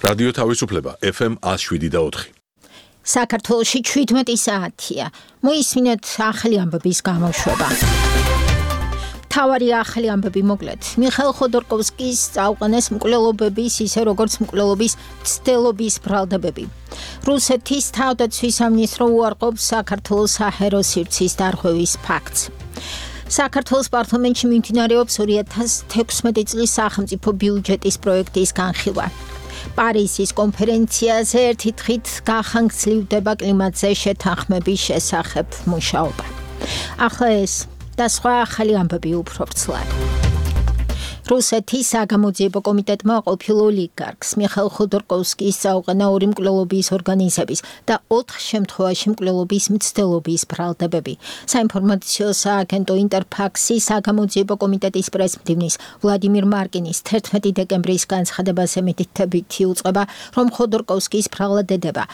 რადიო თავისუფლება FM 107.4. საქართველოში 17 საათია. მოისმინეთ ახალი ამბების გამოშვება. თავარი ახალი ამბები მოკლედ. მიხეილ ხოდორკოვსკის წაუყენეს მკვლელობების, ისე როგორც მკვლელობის მცდელობის ბრალდებები. რუსეთის თავდაცვის სამინისტრო უარყოფს საქართველოს საჰაერო სივრცის დარღვევის ფაქტს. საქართველოს პარლამენტში მიმდინარეობს 2016 წლის სახელმწიფო ბიუჯეტის პროექტის განხილვა. პარიზის კონფერენციაზე ერთი დღით გახანგრძლივდება კლიმატზე შეთანხმების შესახებ მუშაობა. ახლა ეს და სხვა ახალი ამბები უფრო ვრცლად. რუსეთის საგამოძიებო კომიტეტმა ყოფილ ოლიგარქს მიხეილ ხოდორკოვსკის წაუყენა ორი მკვლელობის ორგანიზების და 4 შემთხვევაში მკვლელობის მცდელობის ბრალდებები. საინფორმაციო სააგენტო ინტერფაქსი საგამოძიებო კომიტეტის პრესმდივნის ვლადიმირ მარკინის 11 დეკემბრის განცხადებაზე მითითებითი უწყება, რომ ხოდორკოვსკის ბრალდება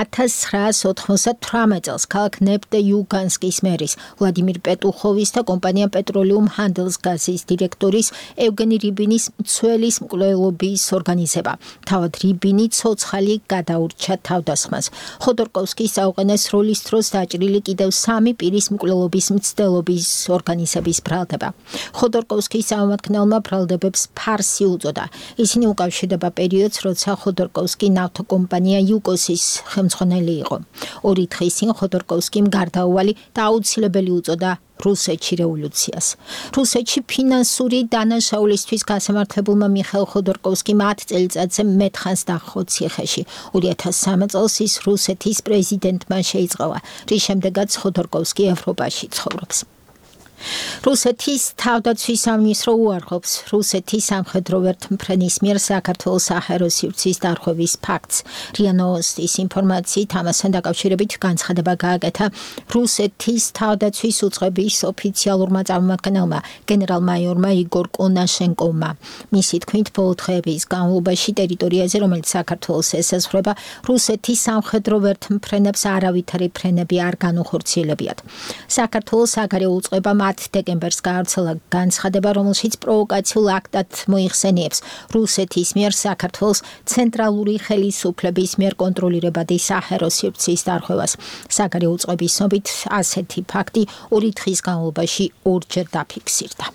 1998 წელს ქალაქ ნეფტე-იუგანსკის მერის ვლადიმირ პეტუხოვის და კომპანია პეტროლიუმ ჰანდელსგაზის დირექტორის ევგენი რიბინის მცველის მკვლელობის ორგანიზება. თავად რიბინი ცოცხალი გადაურჩა თავდასხმას. ხოდორკოვსკის წაუყენეს როლის დროს დაჭრილი კიდევ 3 პირის მკვლელობის მცდელობის ორგანიზების ბრალდება. ხოდორკოვსკის წარმომადგენელმა ბრალდებებს ფარსი უწოდა. ისინი უკავშირდება პერიოდს, როცა ხოდორკოვსკი ნავთობკომპანია იუკოსის ხელმძღვანელი იყო. 2 დღის წინ ხოდორკოვსკიმ გარდაუვალი და აუცილებელი უწოდა რუსეთში რევოლუციას. რუსეთში ფინანსური დანაშაულისთვის გასამართლებულმა მიხეილ ხოდორკოვსკიმ 10 წელიწადზე მეთხანს დაჰყო ციხეში. 2003 წელს ის რუსეთის პრეზიდენტმა შეიწყალა, რის შემდეგაც ხოდორკოვსკი ევროპაში ცხოვრობს. რუსეთის თავდაცვის სამინისტრო უარყოფს რუსეთის სამხედრო ვერთმფრენის მიერ საქართველოს საჰაერო სივრცის დარღვევის ფაქტს. რია ნოვოსტის ინფორმაციით ამასთან დაკავშირებით განცხადება გააკეთა რუსეთის თავდაცვის უწყების ოფიციალურმა წარმომადგენელმა გენერალ-მაიორმა იგორ კონაშენკოვმა. მისი თქმით, ბოლო დღეების განმავლობაში ტერიტორიაზე, რომელიც საქართველოს ესაზღვრება, რუსეთის სამხედრო ვერთმფრენებს არავითარი ფრენები არ განუხორციელებიათ. საქართველოს საგარეო უწყება 10 დეკემბერს გაავრცელა განცხადება, რომელშიც პროვოკაციულ აქტად მოიხსენიებს რუსეთის მიერ საქართველოს ცენტრალური ხელისუფლების მიერ კონტროლირებადი საჰაერო სივრცის დარღვევას. საგარეო უწყების ცნობით, ასეთი ფაქტი 2 დღის განმავლობაში 2-ჯერ დაფიქსირდა.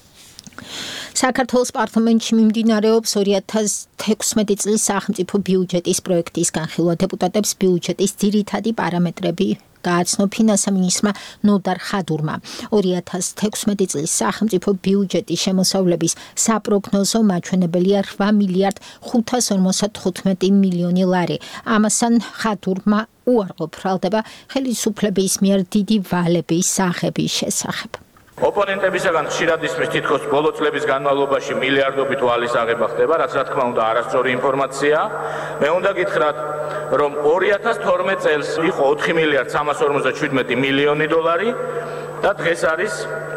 საქართველოს პარლამენტში მიმდინარეობს 2016 წლის სახელმწიფო ბიუჯეტის პროექტის განხილვა. დეპუტატებს ბიუჯეტის ძირითადი პარამეტრები გააცნო ფინანსთა მინისტრმა ნოდარ ხადურმა. 2016 წლის სახელმწიფო ბიუჯეტის შემოსავლების საპროგნოზო მაჩვენებელია 8 მილიარდ 555 მილიონი ლარი. ამასთან ხადურმა უარყოფ ბრალდება ხელისუფლების მიერ დიდი ვალების სახების შესახებ. ოპონენტებისაგან ხშირად ისმის თითქოს ბოლო წლების განმავლობაში მილიარდობით ვალის აღება ხდება, რაც რა თქმა უნდა არასწორი ინფორმაციაა. მე უნდა გითხრათ, რომ 2012 წელს იყო 4 მილიარდ 357 მილიონი დოლარი და დღეს არის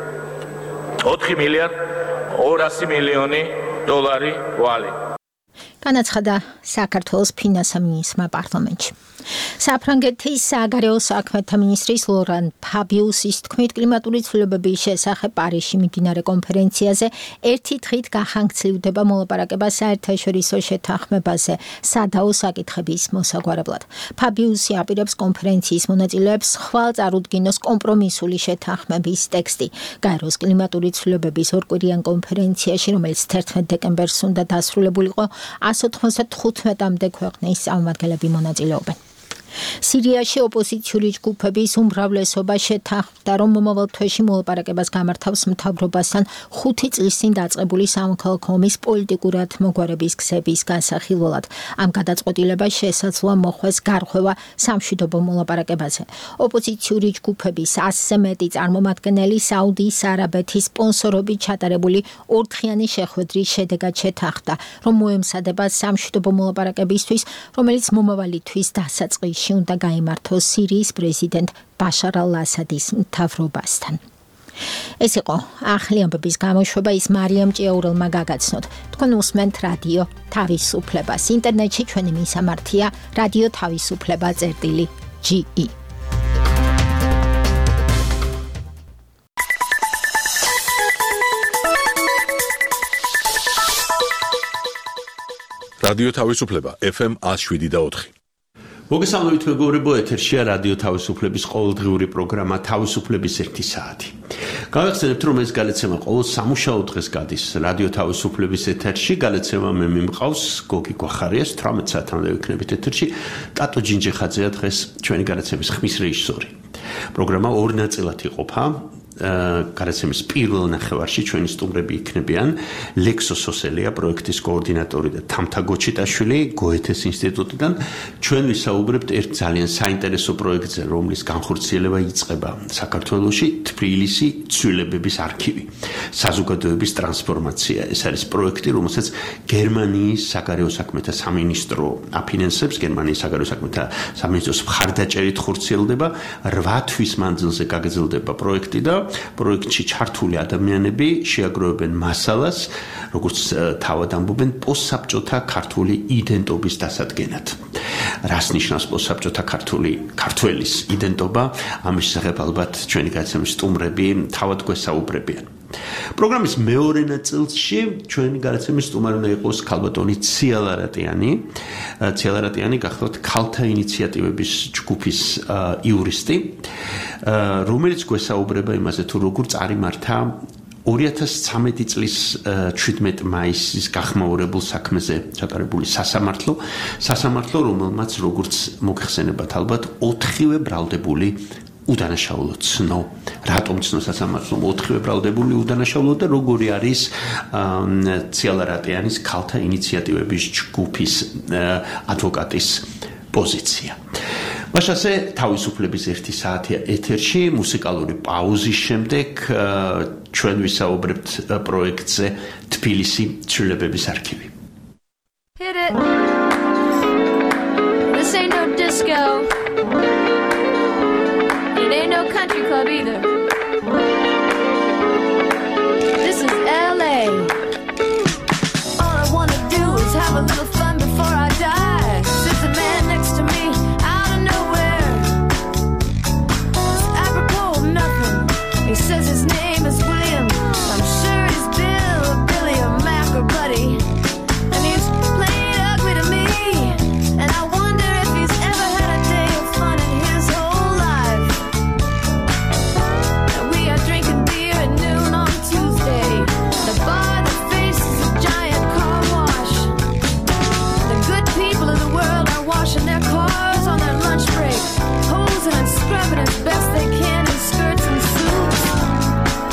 4 მილიარდ 200 მილიონი დოლარი ვალი. განაცხადა საქართველოს ფინანსთა მინისტრმა პარლამენტში. საფრანგეთის საგარეო საქმეთა მინისტრის ლორან ფაბიუსის თქმით, კლიმატური ცვლილებების შესახებ პარიზში მიმდინარე კონფერენციაზე ერთი დღით გახანგრძლივდება მოლაპარაკება საერთაშორისო შეთანხმებაზე სადაო საკითხების მოსაგვარებლად. ფაბიუსი აპირებს კონფერენციის მონაწილეებს ხვალ წარუდგინოს კომპრომისული შეთანხმების ტექსტი. გაეროს კლიმატური ცვლილებების ორკვირიან კონფერენციაში, რომელიც 11 დეკემბერს უნდა დასრულებულიყო, 195-მდე ქვეყნის წარმომადგენლები მონაწილეობენ. სირიაში ოპოზიციური ჯგუფების უმრავლესობა შეთანხმდა, რომ მომავალ თვეში მოლაპარაკებას გამართავს მთავრობასთან 5 წლის წინ დაწყებული სამოქალაქო ომის პოლიტიკურად მოგვარების გზების განსახილველად. ამ გადაწყვეტილებას შესაძლოა მოხვდეს გარღვევა სამშვიდობო მოლაპარაკებაზე. ოპოზიციური ჯგუფების 100-ზე მეტი წარმომადგენელი საუდის არაბეთის სპონსორობით ჩატარებული ორდღიანი შეხვედრის შედეგად შეთანხმდა, რომ მოემზადება სამშვიდობო მოლაპარაკებისთვის, რომელიც მომავალი თვის დასაწყისში უნდა გაიმართოს სირიის პრეზიდენტ ბაშარ ალ-ასადის მთავრობასთან. ეს იყო ახალი ამბების გამოშვება, ის მარიამ ჭიაურელმა გაგაცნოთ. თქვენ უსმენთ რადიო თავისუფლებას. ინტერნეტში ჩვენი მისამართია რადიო თავისუფლება.ge. რადიო თავისუფლება FM 107.4. მოგესალმებით მეგობრებო, ეთერშია რადიო თავისუფლების ყოველდღიური პროგრამა თავისუფლების 1 საათი. გავახსენებთ, რომ ეს გადაცემა ყოველ სამუშაო დღეს გადის რადიო თავისუფლების ეთერში. გადაცემა მე მიმყავს გოგი გვახარიას 18 საათამდე ვიქნებით ეთერში. ტატო ჯინჯიხაძეა დღეს ჩვენი გადაცემის ხმის რეჟისორი. პროგრამა ორი ნაწილად იყოფა. გადაცემის პირველ ნახევარში ჩვენი სტუმრები იქნებიან ლექსო სოსელია, პროექტის კოორდინატორი და თამთა გოჩიტაშვილი, გოეთეს ინსტიტუტიდან. ჩვენ ვისაუბრებთ ერთ ძალიან საინტერესო პროექტზე, რომლის განხორციელება იწყება საქართველოში, თბილისი ცვლილებების არქივი, საზოგადოების ტრანსფორმაცია. ეს არის პროექტი, რომელსაც გერმანიის საგარეო საქმეთა სამინისტრო აფინანსებს. გერმანიის საგარეო საქმეთა სამინისტროს მხარდაჭერით ხორციელდება. 8 თვის მანძილზე გაგრძელდება პროექტი და პროექტში ჩართული ადამიანები შეაგროვებენ მასალას, როგორც თავად ამბობენ, პოსტსაბჭოთა ქართული იდენტობის დასადგენად. რას ნიშნავს პოსტსაბჭოთა ქართველის იდენტობა? ამის შესახებ ალბათ ჩვენი გადაცემის სტუმრები თავად გვესაუბრებიან. პროგრამის მეორე ნაწილში ჩვენი გადაცემის სტუმარი უნდა იყოს ქალბატონი ციალარატიანი. ციალარატიანი გახლავთ ქალთა ინიციატივების ჯგუფის იურისტი, რომელიც გვესაუბრება იმაზე, თუ როგორ წარიმართა 2013 წლის 17 მაისის გახმაურებულ საქმეზე ჩატარებული სასამართლო, რომელმაც როგორც მოგხსენებათ ალბათ 4-ვე ბრალდებული უდანაშაულო ცნო. რატომ ცნო სასამართლომ 4-ვე ბრალდებული უდანაშაულო და როგორი არის ციალარატიანის ქალთა ინიციატივების ჯგუფის ადვოკატის პოზიცია. მაშასე თავისუფლების 1 საათია ეთერში, მუსიკალური პაუზის შემდეგ ჩვენ ვისაუბრებთ პროექტზე თბილისი ცვლილებების არქივი. Hit it. This ain't no disco. It ain't no country club either. This is LA. All I wanna do is have a little fun before I die. Sits a man next to me out of nowhere. It's apropos of nothing. He says his name is William. I'm sure he's Bill or Billy or Mac or Buddy. And he's playing ugly to me. And I wonder if he's ever had a day of fun in his whole life. And we are drinking beer at noon on Tuesday. The bar that faces a giant car wash. The good people of the world are washing their cars on their lunch break, posing and scrubbing as best they can in skirts and suits.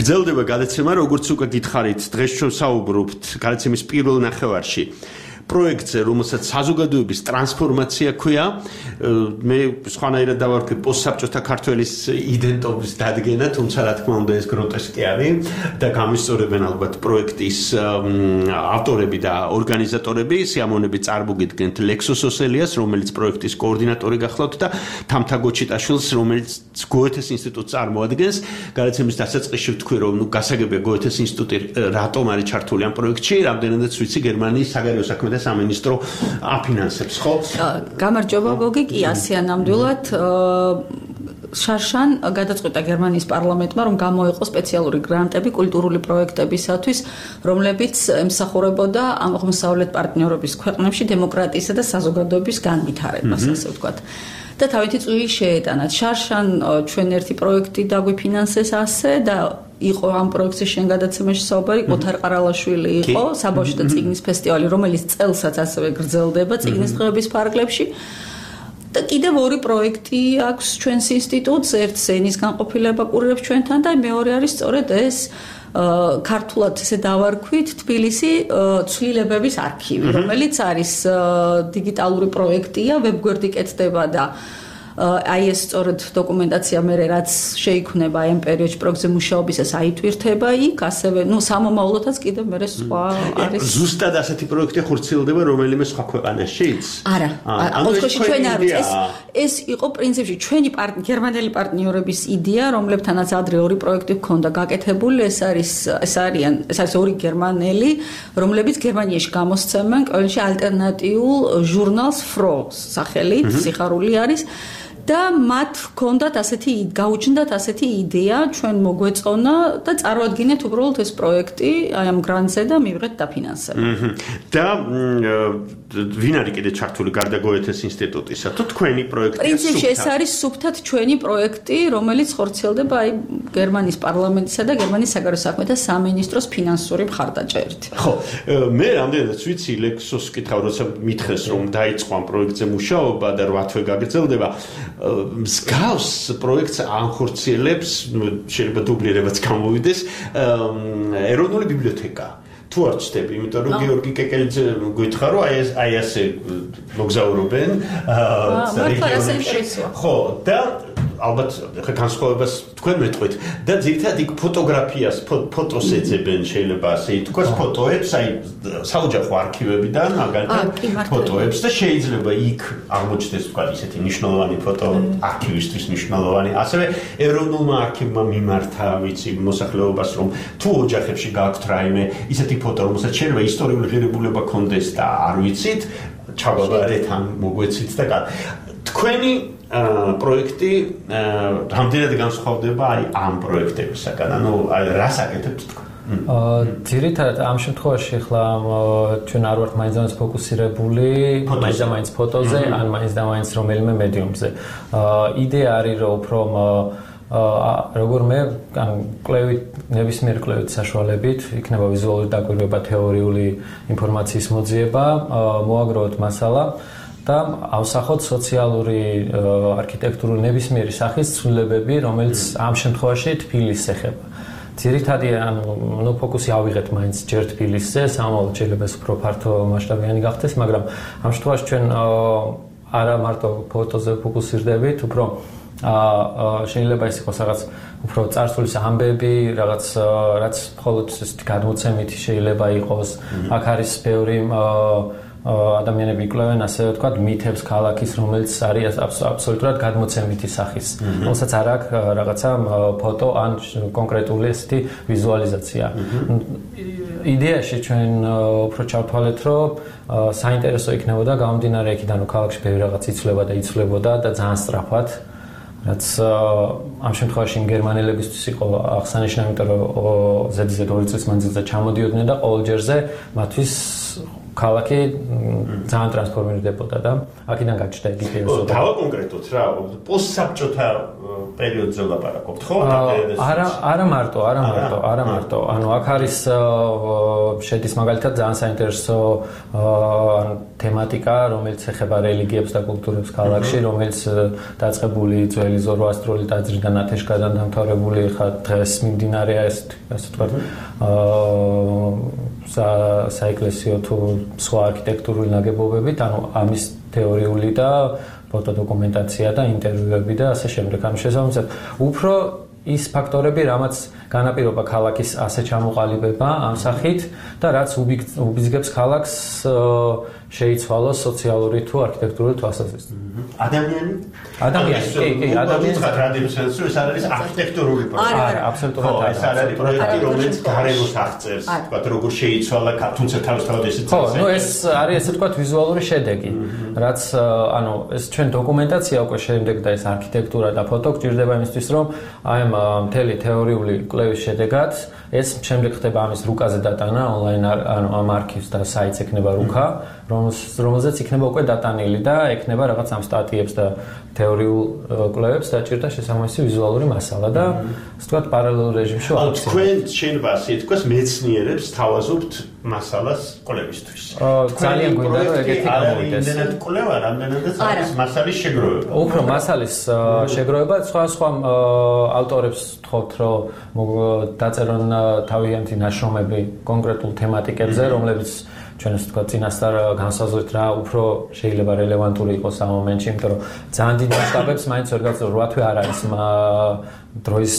გრძელდება გადაცემა, როგორც უკვე გითხარით, დღეს ჩვენ საუბრობთ გადაცემის პირველ ნახევარში პროექტზე, რომელსაც საზოგადოების ტრანსფორმაცია ქვია. მე სხვანაირად დავარქვი პოსტსაბჭოთა ქართველის იდენტობის დადგენა, თუმცა რა თქმა უნდა ეს გროტესკი არის და გამისწორებენ ალბათ პროექტის ავტორები და ორგანიზატორები. სიამოვნებით წარმოგიდგენთ ლექსოს ოსელიას, რომელიც პროექტის კოორდინატორი გახლავთ და თამთა გოჩიტაშვილს, რომელიც გოეთეს ინსტიტუტს წარმოადგენს. გადაცემის დასაწყისში ვთქვი, რომ გასაგებია გოეთეს ინსტიტუტი რატომ არის ჩართული ამ პროექტში, რამდენადაც ვიცი გერმანიის საგარეო საქმეთა სამინისტრო აფინანსებს, ხო? გამარჯობა გოგი, კი ასეა ნამდვილად. შარშან გადაწყვიტა გერმანიის პარლამენტმა, რომ გამოეყო სპეციალური გრანტები კულტურული პროექტებისათვის, რომლებიც ემსახურებოდა აღმოსავლეთ პარტნიორობის ქვეყნებში დემოკრატიისა და საზოგადოების განვითარებას, ასე ვთქვათ. და თავითი წვლილი შეეტანათ. შარშან ჩვენ ერთი პროექტი დაგვიფინანსეს ასე და იყო ამ პროექტის შენ გადაცემაში საუბარი, ოთარ ყარალაშვილი იყო, საბავშვო და წიგნის ფესტივალი, რომელიც წელსაც ასევე გრძელდება წიგნის დღეების ფარგლებში. და კიდევ ორი პროექტი აქვს ჩვენს ინსტიტუტს, ერთ სენის განყოფილება კურირებს ჩვენთან და მეორე არის სწორედ ეს ქართულად ესე დავარქვით თბილისი ცვლილებების არქივი, რომელიც არის დიგიტალური პროექტია, ვებგვერდი კეთდება და აი ეს სწორედ დოკუმენტაცია მე რაც შეიქმნება აი ამ პერიოდში პროექტზე მუშაობისას აიტვირთება იქ, ასევე სამომავლოდაც კიდევ მე სხვა არის. ზუსტად ასეთი პროექტი ხორციელდება რომელიმე სხვა ქვეყანაშიც? არა, ოთხში ჩვენ არ ვიცი. ეს იყო პრინციპში ჩვენი გერმანელი პარტნიორების იდეა, რომლებთანაც ადრე ორი პროექტი ჰქონდა გაკეთებული, ეს არის ორი გერმანელი, რომლებიც გერმანიაში გამოსცემენ ყოველში ალტერნატიულ ჟურნალს Fro სახელით, სიხარული არის. და მათ ჰქონდათ გაუჩნდათ ასეთი იდეა, ჩვენ მოგვეწონა და წარმოადგინეთ უბრალოდ ეს პროექტი აი ამ გრანტზე და მივიღეთ დაფინანსება. და ვინ არის კიდე ჩართული გარდა გოეთეს ინსტიტუტისა? თუ თქვენი პროექტია? პრინციპში ეს არის სუფთად ჩვენი პროექტი, რომელიც ხორციელდება აი გერმანიის პარლამენტისა და გერმანიის საგარეო საქმეთა სამინისტროს ფინანსური მხარდაჭერით. ხო, მე რამდენადაც ვიცი ლექსოს კითხავ, როცა მითხეს რომ დაიწყო ამ პროექტზე მუშაობა და 8 თვე გაგრძელდება. მსგავს პროექტს ანხორციელებს, შეიძლება დუბლირებაც გამოვიდეს, ეროვნული ბიბლიოთეკა. თუ არ ვწდები, იმიტომ რომ გიორგი კეკელიძე გითხრა, რომ აი ასე მოგზაურობენ რეგიონებში. ხო, და ალბათ განსხვავებას თქვენ მეტყვით და ძირითადად იქ ფოტოგრაფიას, ფოტოს ეძებენ, შეიძლება ასე ითქვას, ფოტოებს, აი საოჯახო არქივებიდან მაგალითად ფოტოებს და შეიძლება იქ აღმოჩნდეს თქვა ისეთი მნიშვნელოვანი ფოტო არქივისტვის მნიშვნელოვანი. ასევე ეროვნულმა არქივმა მიმართა, ვიცი, მოსახლეობას, რომ თუ ოჯახებში გაქვთ რაიმე ისეთი ფოტო, რომელსაც შეიძლება ისტორიული ღირებულება კონდეს და არ ვიცით, ჩავაბარეთ ან მოგვეცით და თქვენი პროექტი რამდენად განსხვავდება აი ამ პროექტებისაგან? ანუ რას აკეთებთ თქვენ? ძირითადად ამ შემთხვევაში ახლა ჩვენ არ ვართ მაინც ფოკუსირებული მაინც ფოტოზე, ან მაინც და მაინც რომელიმე მედიუმზე. იდეა არის რომ უფრო როგორმე ან ნებისმიერ კლევით საშუალებით იქნება ვიზუალური დაკვირვება, თეორიული ინფორმაციის მოძიება, მოაგროვოთ მასალა და ავსახოთ სოციალური არქიტექტურული ნებისმიერი სახის ცვლილებები, რომელიც ამ შემთხვევაში თბილისს ეხება. ძირითადი ანუ ფოკუსი ავიღეთ მაინც ჯერ თბილისზე, სამომავლოდ შეიძლება უფრო ფართო მასშტაბიანი გახდეს, მაგრამ ამ შემთხვევაში ჩვენ არა მარტო ფოტოზე ფოკუსირდებით, უფრო შეიძლება ის იყოს რაღაც უფრო წარსულის ამბები, რაღაც რაც მხოლოდ გადმოცემითი შეიძლება იყოს. აქ არის ბევრი ადამიანები იკვლევენ, ასე ვთქვათ, მითებს ქალაქის, რომელიც არის აბსოლუტურად გადმოცემითი სახის. რომელსაც არ აქვს რაღაცა ფოტო ან კონკრეტული ესეთი ვიზუალიზაცია. იდეაში ჩვენ უფრო ჩავთვალეთ, რომ საინტერესო იქნებოდა გამომდინარე იქიდან, რომ ქალაქში ბევრი რაღაც იცვლებოდა და ძალიან სწრაფად. რაც ამ შემთხვევაში გერმანელებისთვის იყო აღსანიშნავი, იმიტომ რომ ზედიზედ 2 წლის მანძილზე ჩამოდიოდნენ და ყოველჯერზე მათთვის ქალაქი ძალიან ტრანსფორმირდებოდა და აქედან გაჩნდა ეგიდეოსობა. დავა კონკრეტულად რა, პოსტსაბჭოთა პერიოდზე ვლაპარაკობთ, ხო? არა მარტო. ანუ აქ არის შედის მაგალითად ძალიან საინტერესო თემატიკა, რომელიც ეხება რელიგიებს და კულტურებს ქალაქში, რომელიც დაწყებული ძველი ზოროასტრული ტაძრიდან ათეშგადან დამთავრებული ხა დღეს მიმდინარეა ასე ვთქვათ საეკლესიო თუ სხვა არქიტექტურული ნაგებობებით, ანუ ამის თეორიული და ფოტოდოკუმენტაცია და ინტერვიუები და ასე შემდეგ. ამ შესაბამისად, უფრო ის ფაქტორები, რამაც განაპირობა ქალაქის ასე ჩამოყალიბება ამ სახით და რაც უბიძგებს ქალაქს შეიცვალოს სოციალური თუ არქიტექტურული თვალსაზრისით. ადამიანი, კი, ადამიანი ტრადიციულად ეს არის არქიტექტურული პროექტი. არა, აბსოლუტურად არა. ეს არის პროექტი, რომელიც გარემოს აღწერს, თქვათ, როგორ შეიცვალა, თუმცა თავისთავად ესეც ხო, ეს არის ესე ვთქვათ ვიზუალური შედეგი, რაც ანუ ეს ჩვენ დოკუმენტაცია უკვე შემდეგ და ეს არქიტექტურა და ფოტო გჭირდება იმისთვის, რომ აი ამ მთელი თეორიული კვლევის შედეგად ეს შემდეგ ხდება ამის რუკაზე დატანა ონლაინ ანუ ამ არქივს და საიტს ექნება რუკა, რომელზეც იქნება უკვე დატანილი და ექნება რაღაც ამ სტატიებს და თეორიულ კვლევებს დაჭირდა შესაბამისი ვიზუალური მასალა და ასე ვთქვათ პარალელურ რეჟიმში ვახცე. თქვენ შენობა ასე თქვას მეცნიერებს თავაზობთ მასალას კვლევისთვის. ძალიან გვინდა რომ ეგეთი გამოვიდეს. რამდენად კვლევა, რამდენადაც არის მასალის შეგროვება. უფრო მასალის შეგროვება სხვა ავტორებს თხოვთ რომ დაწერონ თავიანთი ნაშრომები კონკრეტულ თემატიკებზე, რომლებიც ჩვენ ასე ვთქვათ წინასწარ განსაზღვრეთ რა უფრო შეიძლება რელევანტური იყოს ამ მომენტში, იმიტომ რომ ძალიან დიდ მასშტაბებს მაინც ვერ გაწევთ 8 თვე არ არის დროის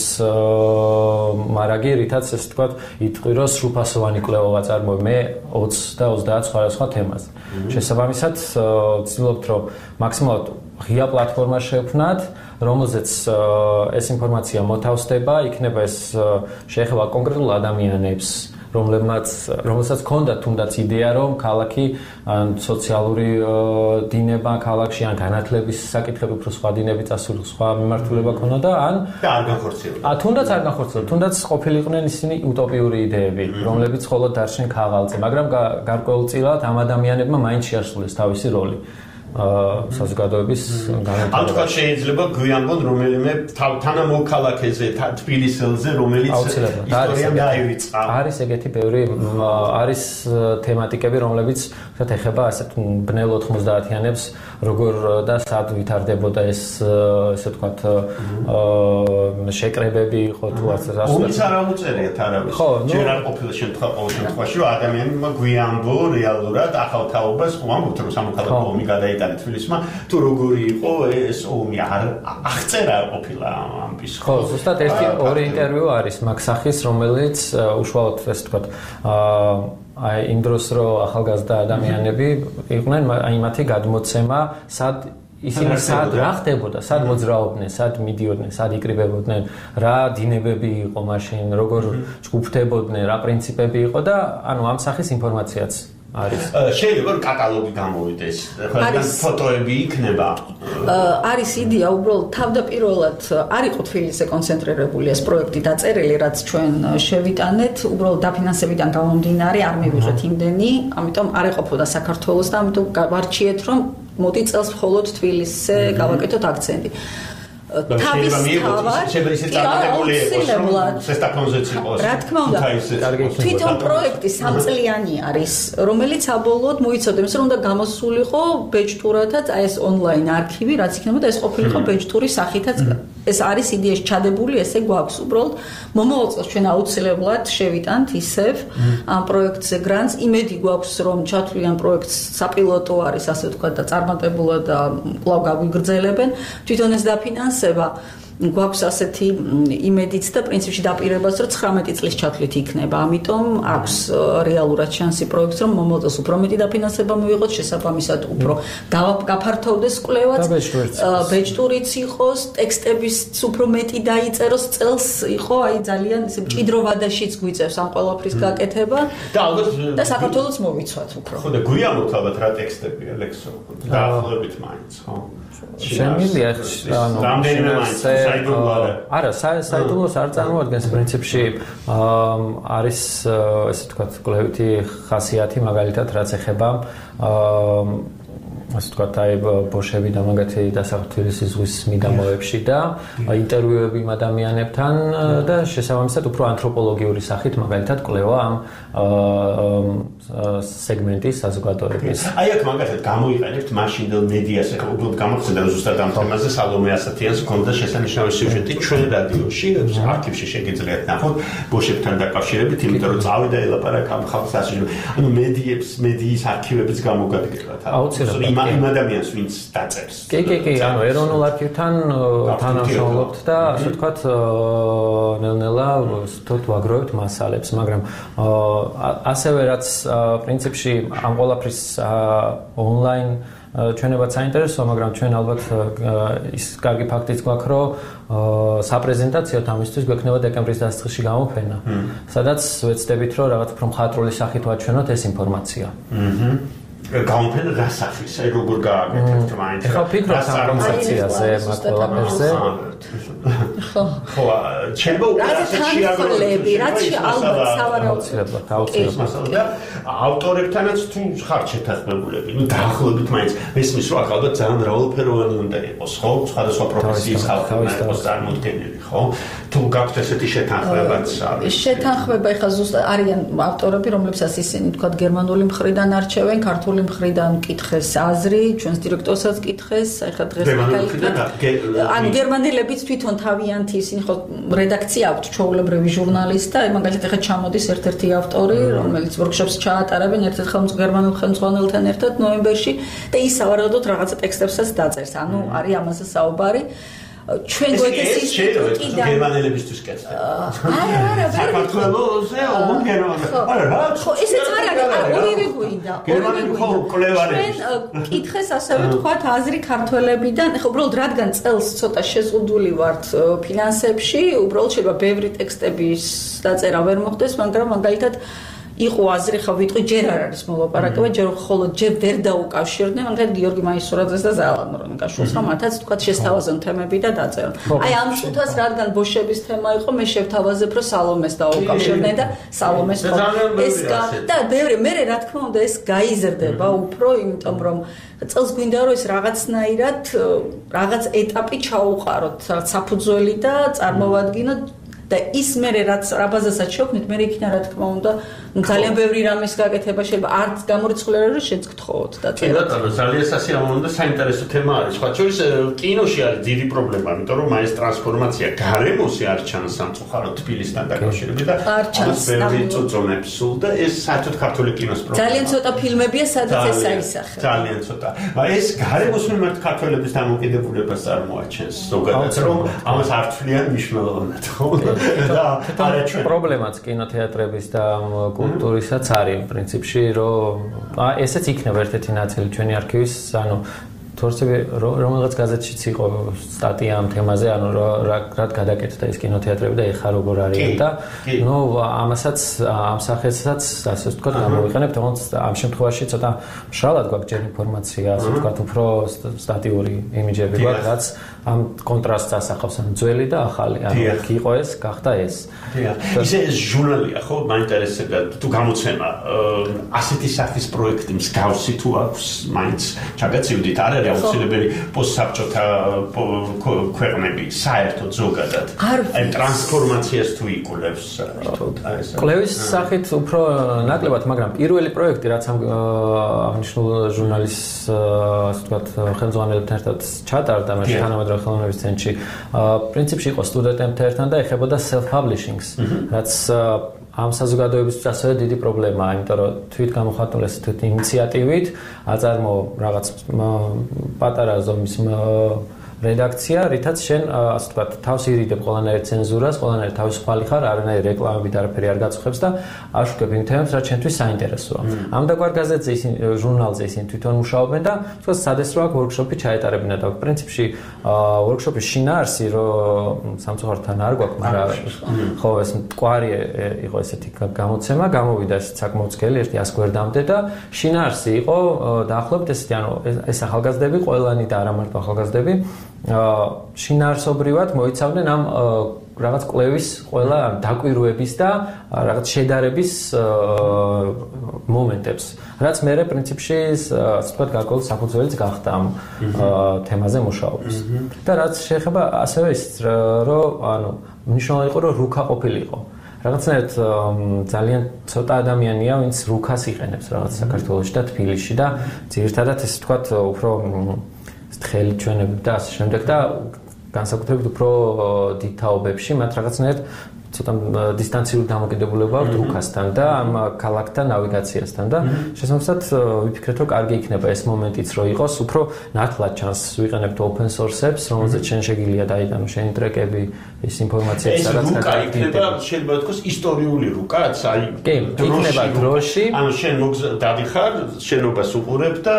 მარაგი, რითაც ასე ვთქვათ იტყვიროს სრულფასოვანი კვლევა ვაწარმოებ მე 20 და 30 სხვადასხვა თემაზე. შესაბამისად ვცდილობთ რომ მაქსიმალურად ღია პლატფორმა შევქმნათ, რომელზეც ეს ინფორმაცია მოთავსდება, იქნება ეს შეეხება კონკრეტულ ადამიანებს, რომელსაც ჰქონდათ თუნდაც იდეა, რომ ქალაქი ან სოციალური დინება ქალაქში, ან განათლების საკითხები უფრო სხვა დინები წასული, სხვა მიმართულება ქონოდა, ან არ განხორციელებდა. თუნდაც არ განხორციელებდა, თუნდაც ყოფილიყვნენ ისინი утопიური იდეები, რომლებიც მხოლოდ დარჩნენ ქაღალდზე, მაგრამ გარკვეულწილად ამ ადამიანებმა მაინც შეასრულეს თავისი როლი. საზოგადოების განვითარებაში. ან თქვა შეიძლება გვიანბონ რომელიმე თანამოქალაქეზე, თბილისელზე, რომელიც ისტორიამ დაივიწყა. არის ეგეთი ბევრი არის თემატიკები, რომლებიც ვთქვათ ეხება ასეთ ბნელ 90-იანებს, როგორ და სად ვითარდებოდა ეს ესე ვთქვათ შეკრებები იყო თუ ასე ომიც არ ამოწერიათ არავის. ჯერ არ ყოფილა შემთხვევა ყოველ შემთხვევაში, რომ ადამიანმა გვიანბო რეალურად ახალ თაობას უამბობთ, რომ სამოქალაქო ომი გადაიტანა თბილისმა, თუ როგორი იყო ეს ომი არ აღწერა არ ყოფილა ამის. ხო, ზუსტად ორი ინტერვიუ არის მაგ სახის, რომელიც უშუალოდ ესე ვთქვათ აი იმ დროს რომ ახალგაზრდა ადამიანები იყვნენ, აი მათი გადმოცემა ისინი სად რა ხდებოდა, სად მოძრაობდნენ, სად მიდიოდნენ, სად იკრიბებოდნენ, რა დინებები იყო მაშინ, როგორ ჯგუფდებოდნენ, რა პრინციპები იყო და ანუ ამ სახის ინფორმაციაც არის. შეიძლება რომ კატალოგი გამოვიდეს, ფოტოები იქნება. არის იდეა უბრალოდ თავდაპირველად არ იყო თბილისზე კონცენტრირებული ეს პროექტი დაწერილი, რაც ჩვენ შევიტანეთ, უბრალოდ დაფინანსებიდან გამომდინარე არ მივიღეთ იმდენი, ამიტომ არ ეყოფოდა საქართველოს და ამიტომ ვარჩიეთ რომ მოდი წელს მხოლოდ თბილისზე გავაკეთოთ აქცენტი. რა თქმა უნდა, თვითონ პროექტი 3 წლიანი არის, რომელიც საბოლოოდ მოიცავდა იმას, რომ უნდა გამოსულიყო ბეჭდურათაც აი ეს ონლაინ არქივი, რაც იქნებოდა ეს ყოფილიყო ბეჭდურის სახითაც. ეს არის იდეაში ჩადებული, ესე გვაქვს. უბრალოდ მომავალ წელს ჩვენ აუცილებლად შევიტანთ ისევ ამ პროექტზე გრანტს. იმედი გვაქვს, რომ ჩათვლიან პროექტს საპილოტო არის, ასე ვთქვათ და წარმატებულად და კვლავ გაგვიგრძელებენ. თვითონ ეს დაფინანსება გვაქვს ასეთი იმედიც და პრინციპში დაპირებას, რომ 19 წლის ჩათვლით იქნება. ამიტომ აქვს რეალურად შანსი პროექტს, რომ მომავალ წელს უფრო მეტი დაფინანსება მივიღოთ, შესაბამისად უფრო გაფართოვდეს კვლევაც, ბეჭდურიც იყოს, ტექსტების უფრო მეტი დაიწეროს, წელს იყო აი ძალიან ისე მჭიდრო ვადაშიც გვიწევს ამ ყველაფრის გაკეთება და საქართველოს მოვიცვათ უფრო. ხო და გვიანოთ ალბათ რა ტექსტებია ლექსო. დაახლოებით მაინც, ხო? შემიძლია ანუ რამდენიმე არა, საიდუმლოს არ წარმოადგენს პრინციპში არის ესე ვთქვათ, კვლევითი ხასიათი, მაგალითად, რაც ეხება ასე ვთქვათ, აი ბოშები და მაგათი დასახელების ზღვის მიდამოებში და ინტერვიუები იმ ადამიანებთან და შესაბამისად უფრო ანთროპოლოგიური სახით მაგალითად კვლევა ამ სეგმენტის საზოგადოების. აი აქ მაგალითად გამოიყენებთ მაშინდელ მედიას, ახლა უბრალოდ გამახსენდა ზუსტად ამ თემაზე სალომე ასათიანს ქონდა შესანიშნავი სიუჟეტი ჩვენ რადიოში, არქივში შეგიძლიათ ნახოთ ბოშებთან დაკავშირებით, იმიტომ რომ წავიდა ელაპარაკა ამ ხალხს ასე. ანუ მედიის არქივების გამოგადგება. აუცილებლად. იმ ადამიანს ვინც დაწერს. კი, ანუ ეროვნულ არქივთან თანამშრომლობთ და ასე ვთქვათ, ნელ-ნელა ვთქვათ ვაგროვებთ მასალებს, მაგრამ ასევე რაც პრინციპში ამ ყველაფრის ონლაინ ჩვენებაც საინტერესოა, მაგრამ ჩვენ ალბათ ის კარგი ფაქტიც გვაქვს, რომ საპრეზენტაციო ამისთვის გვექნება დეკემბრის დასაწყისში გამოფენა, სადაც ვეცდებით, რომ რაღაც უფრო მხატვრული სახით ვაჩვენოთ ეს ინფორმაცია. გამოფენა რა სახის, აი როგორ გააკეთებთ მაინც? ეხლა ვფიქრობთ ამ კონცეფციაზე, მათ ყველაფერზე. ხო, ჩემო თანხლები, რაც ალბათ სავარაუდოდ და ავტორებთანაც თუ ხართ შეთანხმებულები, ну დაახლოებით მაინც მესმის რომ ალბათ ძალიან მრავალფეროვანი უნდა იყოს, ხო? სხვადასხვა პროფესიის ხალხი უნდა იყოს წარმოდგენილი, ხო? თუ გაქვთ ესეთი შეთანხმებაც არის. შეთანხმება ეხლა ზუსტად არიან ავტორები, რომლებსაც ისინი თქვა გერმანული მხრიდან არჩევენ, ქართული მხრიდან მკითხეს აზრი, ჩვენს დირექტორსაც მკითხეს, ეხლა დღეს ანუ გერმანელებიც თვითონ თავიანთი ისინი ხო რედაქცია აქვთ, ჩვეულებრივი ჟურნალისტი და მაგალითად ეხლა ჩამოდის ერთ-ერთი ავტორი, რომელიც ვორქშოპს ჩაატარებენ ერთ-ერთ გერმანულ ხელმძღვანელთან ერთად ნოემბერში და ის სავარაუდოდ რაღაცა ტექსტებსაც დაწერს. ანუ არის ამაზე საუბარი. ჩვენ გვექეს ინსტიტუტი და გერმანელებისთვის კეთდება. არა, საქართველოზე ოღონდ გერმანელი. არა, რა? ხო, ისეც არ არის, ორივე გვინდა. გერმანელი ხო კვლევარები. ჩვენ კითხეს ასევე თქვათ აზრი ქართველებიდან, ხო, უბრალოდ რადგან წელს ცოტა შეზღუდული ვართ ფინანსებში, უბრალოდ შეიძლება ბევრი ტექსტების დაწერა ვერ მოხდეს, მაგრამ მაგალითად იყო აზრი, ხო ვიტყვი, ჯერ არ არის მოლაპარაკება, ჯერ მხოლოდ ჯერ ვერ დაუკავშირდნენ, მაგრამ გიორგი მაისურაძეს და ზალან რონიკაშვილს, რომ მათაც თქვა შესთავაზონ თემები და დაწერონ. აი ამ შუთას რადგან ბოშების თემა იყო, მე შევთავაზებ, რომ სალომეს დაუკავშირდნენ და სალომეს ეს და ბევრი მე რა თქმა უნდა ეს გაიზრდება უფრო, იმიტომ რომ წელს გვინდა რომ ეს რაღაცნაირად რაღაც ეტაპი ჩაუყაროთ, საფუძველი და წარმოვადგინოთ და ის მე რაც რაბაზასაც შევქმნით, მე იქნა რა თქმა უნდა ძალიან ბევრი რამის გაკეთება შეიძლება არც გამორიცხული არ არის შეც გთხოვოთ და კი ბატონო ძალიან სასიამოვნო და საინტერესო თემა არის. სხვა შორის კინოში არის დიდი პრობლემა, იმიტომ რომ ეს ტრანსფორმაცია გარემოსი არ ჩანს სამწუხაროდ თბილისთან დაკავშირებით და არჩანს წოწონებს სულ და ეს საერთოდ ქართული კინოს პრობლემაა. ძალიან ცოტა ფილმებია, სადაც ეს აისახება. ძალიან ცოტა. მაგრამ ეს გარემოს მიმართ ქართველების დამოკიდებულებას წარმოაჩენს ზოგადად, რომ ამას არ თვლიან მნიშვნელოვნად, ხო? და პრობლემაც კინოთეატრების და კულტურისაც არის პრინციპში, რომ ესეც იქნება ერთ-ერთი ნაწილი ჩვენი არქივის, ანუ თორსები რომელიღაც გაზეთშიც იყო სტატია ამ თემაზე, ანუ რა გადაკეთდა ეს კინოთეატრები და ეხა როგორ არიან და ნუ ამასაც ამ სახესაც ასე ვთქვათ გამოვიყენებთ, თუმცა ამ შემთხვევაში ცოტა მშრალად გვაქვს ჯერ ინფორმაცია, ასე ვთქვათ, უფრო სტატიური იმიჯები გვაქვს, რაც ამ კონტრასტს ასახავს, ან ძველი და ახალი, ანუ იყო ეს, გახდა ეს. ისე ეს ჟურნალია, ხო, მაინტერესებდა თუ გამოცემა ასეთი სახის პროექტი მსგავსი თუ აქვს, მაინც ჩაგაცივდით, არ არის აუცილებელი პოსტსაბჭოთა ქვეყნები, საერთოდ ზოგადად. აი ტრანსფორმაციას თუ იკვლევს საერთოდ ეს. კვლევის სახით უფრო ნაკლებად, მაგრამ პირველი პროექტი, რაც ამ აღნიშნულ ჟურნალის, ასე ვთქვათ, ხელმძღვანელებთან ერთად ჩატარდა, მე თანამედროვე ხელოვნების ცენტრში, პრინციპში იყო სტუდენტებთან ერთად და ეხებოდა self-publishing-ს, რაც ამ საზოგადოებისთვის ასევე დიდი პრობლემაა, იმიტომ რომ თვით გამოხატული ესეთ ინიციატივით აწარმო რაღაც პატარა ზომის რედაქცია, რითაც შენ ასე ვთქვათ, თავს ირიდებ ყველანაირ ცენზურას, ყველანაირ თავისუფალი ხარ, არანაირი რეკლამებით არაფერი არ გაწუხებს და აშუქებ იმ თემებს, რაც შენთვის საინტერესოა. ამ დაგვარ გაზეთზე ისინი ჟურნალზე ისინი თვითონ მუშაობენ და თქოს სადეს რო აქ ვორქშოპი ჩაეტარებინა და პრინციპში ვორქშოპის შინაარსი რომ სამწუხაროდ არ გვაქვს, მაგრამ ხო ეს მტკვარი იყო ესეთი გამოცემა, გამოვიდა ეს საკმაოდ ძგელი, ერთი 100 გვერდამდე და შინაარსი იყო დაახლოებით ესეთი, ანუ ეს ახალგაზრდები, ყველანი და არა მარტო ახალგაზრდები შინაარსობრივად მოიცავდნენ ამ რაღაც კვლევის ყველა დაკვირვების და რაღაც შედარების მომენტებს, რაც მე პრინციპში ასე ვთქვათ გარკვეული საფუძველიც გახდა ამ თემაზე მუშაობის. და რაც შეეხება ასევე ის რომ ანუ მნიშვნელოვანი იყო რომ რუქა ყოფილიყო. რაღაცნაირად ძალიან ცოტა ადამიანია, ვინც რუქას იყენებს რაღაც საქართველოში და თბილისში და ძირითადად ესე ვთქვათ უფრო თხელი ჩვენები და ასე შემდეგ და განსაკუთრებით უფრო დიდ თაობებში მათ რაღაცნაირად ცოტა დისტანციური დამოკიდებულება აქვს რუქასთან და ამ ქალაქთან ნავიგაციასთან და შესაბამისად ვიფიქრეთ რომ კარგი იქნება ეს მომენტიც რომ იყოს უფრო ნათლად ჩანს ვიყენებთ open source-ებს რომელზეც შენ შეგიძლია დაიტანო შენი ტრეკები ის ინფორმაციაც სადაც იქნება შეიძლება თქოს ისტორიული რუკაც აი იქნება დროში ანუ შენ დადიხარ შენობას უყურებ და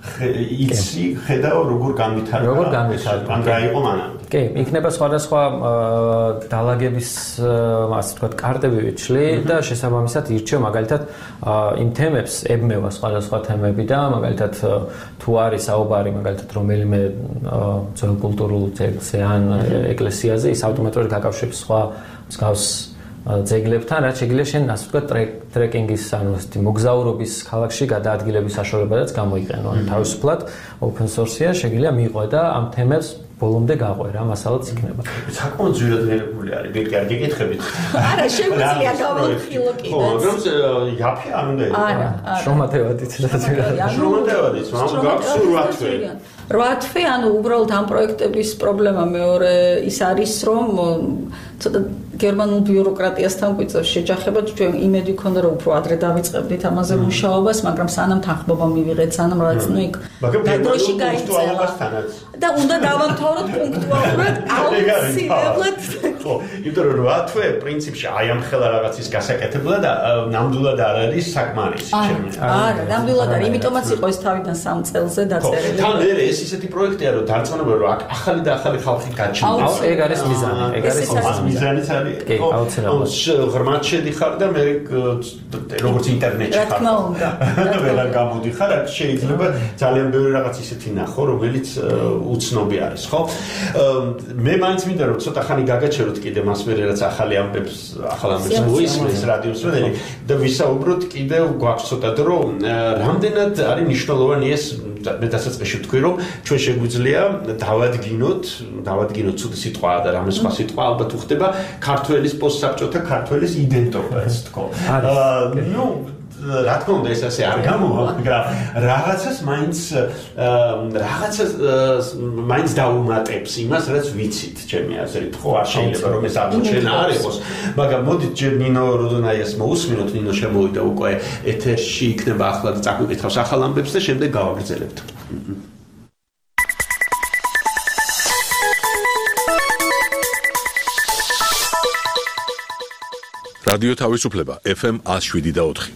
იცი ხედავ როგორ განვითარდა ან რა იყო მანამდე კი იქნება სხვადასხვა დალაგების ასე ვთქვათ კარტები ვიჩლი და შესაბამისად ირჩევ მაგალითად იმ თემებს ებმევა სხვადასხვა თემები და მაგალითად თუ არის საუბარი მაგალითად რომელიმე ძველ კულტურულ ძეგლზე ან ეკლესიაზე ის ავტომატურად გაკავშირებს სხვა მსგავს ძეგლებთან რაც შეიძლება შენ ასე ვთქვათ ტრეკინგის ანუ მოგზაურობის ქალაქში გადაადგილების საშუალებაც გამოიყენო ანუ თავისუფლად open source-ია შეგიძლია მიიღო და ამ თემებს ბოლომდე გაყვერა, მასალაც იქნება. საკმაოდ ძვირადღირებული არის, კარგი გითხებით. არა, შეგვიძლია გავიხილო კიდეც. ხო, მაგრამ იაფი არ უნდა იყოს. არა, შრომათევადით და ძვირადღირებული. შრომათევადით, მაგრამ გაქვს 8 თვე. 8 თვე, ანუ უბრალოდ ამ პროექტების პრობლემა მეორე ის არის, რომ ცოტა გერმანულ ბიუროკრატიასთან გვიწევს შეჯახება, ჩვენ იმედი გქონდა რომ უფრო ადრე დავიწყებდით ამაზე მუშაობას, მაგრამ სანამ თანხმობა მივიღეთ, სანამ რაც ნუ იქ დროში გაიწელა. და უნდა დავამთავროთ პუნქტუალურად აუცილებლად. ხო, იმიტომ რომ 8 თვე პრინციპში აი ამ ხელა რაღაცის გასაკეთებლად ნამდვილად არ არის საკმარისი ჩემი. არა, ნამდვილად არის, იმიტომაც იყო ეს თავიდან 3 წელზე დაწერილი. თან ეს ისეთი პროექტია რომ დარწმუნებული რომ აქ ახალი და ახალი ხალხი გაჩნდა. ეგ არის მიზანი, ეგ არის მიზანიც არის. კი, აუცილებლად. ღრმად შედიხარ და მე როგორც ინტერნეტში ხარ. რა თქმა უნდა. ვეღარ გამოდიხარ, აქ შეიძლება ძალიან ბევრი რაღაც ისეთი ნახო, რომელიც უცნობი არის, ხო? მე მაინც მინდა რომ ცოტა ხანი გაგაჩეროთ კიდე მას მერე რაც ახალი ამბებს მოისმენს რადიოს მერე და ვისაუბროთ კიდევ გვაქვს ცოტა დრო, რამდენად არის მნიშვნელოვანი ეს მე დასაწყისში ვთქვი რომ ჩვენ შეგვიძლია დავადგინოთ ცუდი სიტყვაა და რამე სხვა სიტყვა ალბათ უხდება ქართველის პოსტსაბჭოთა ქართველის იდენტობაც თქო. ნუ რა თქმა უნდა ეს ასე არ გამოვა, მაგრამ რაღაცას მაინც დაუმატებს იმას, რაც ვიცით, ჩემი აზრით, ხო, არ შეიძლება რომ ეს აღჩენა არ იყოს, მაგრამ მოდით ჯერ ნინო როდონაიას მოусმინოთ, ნინო შემოვიდა უკვე ეთერში, იქნება ახლა და წაგვიკითხავს ახალ ამბებს და შემდეგ გავაგრძელებთ. რადიო თავისუფლება FM 107.4.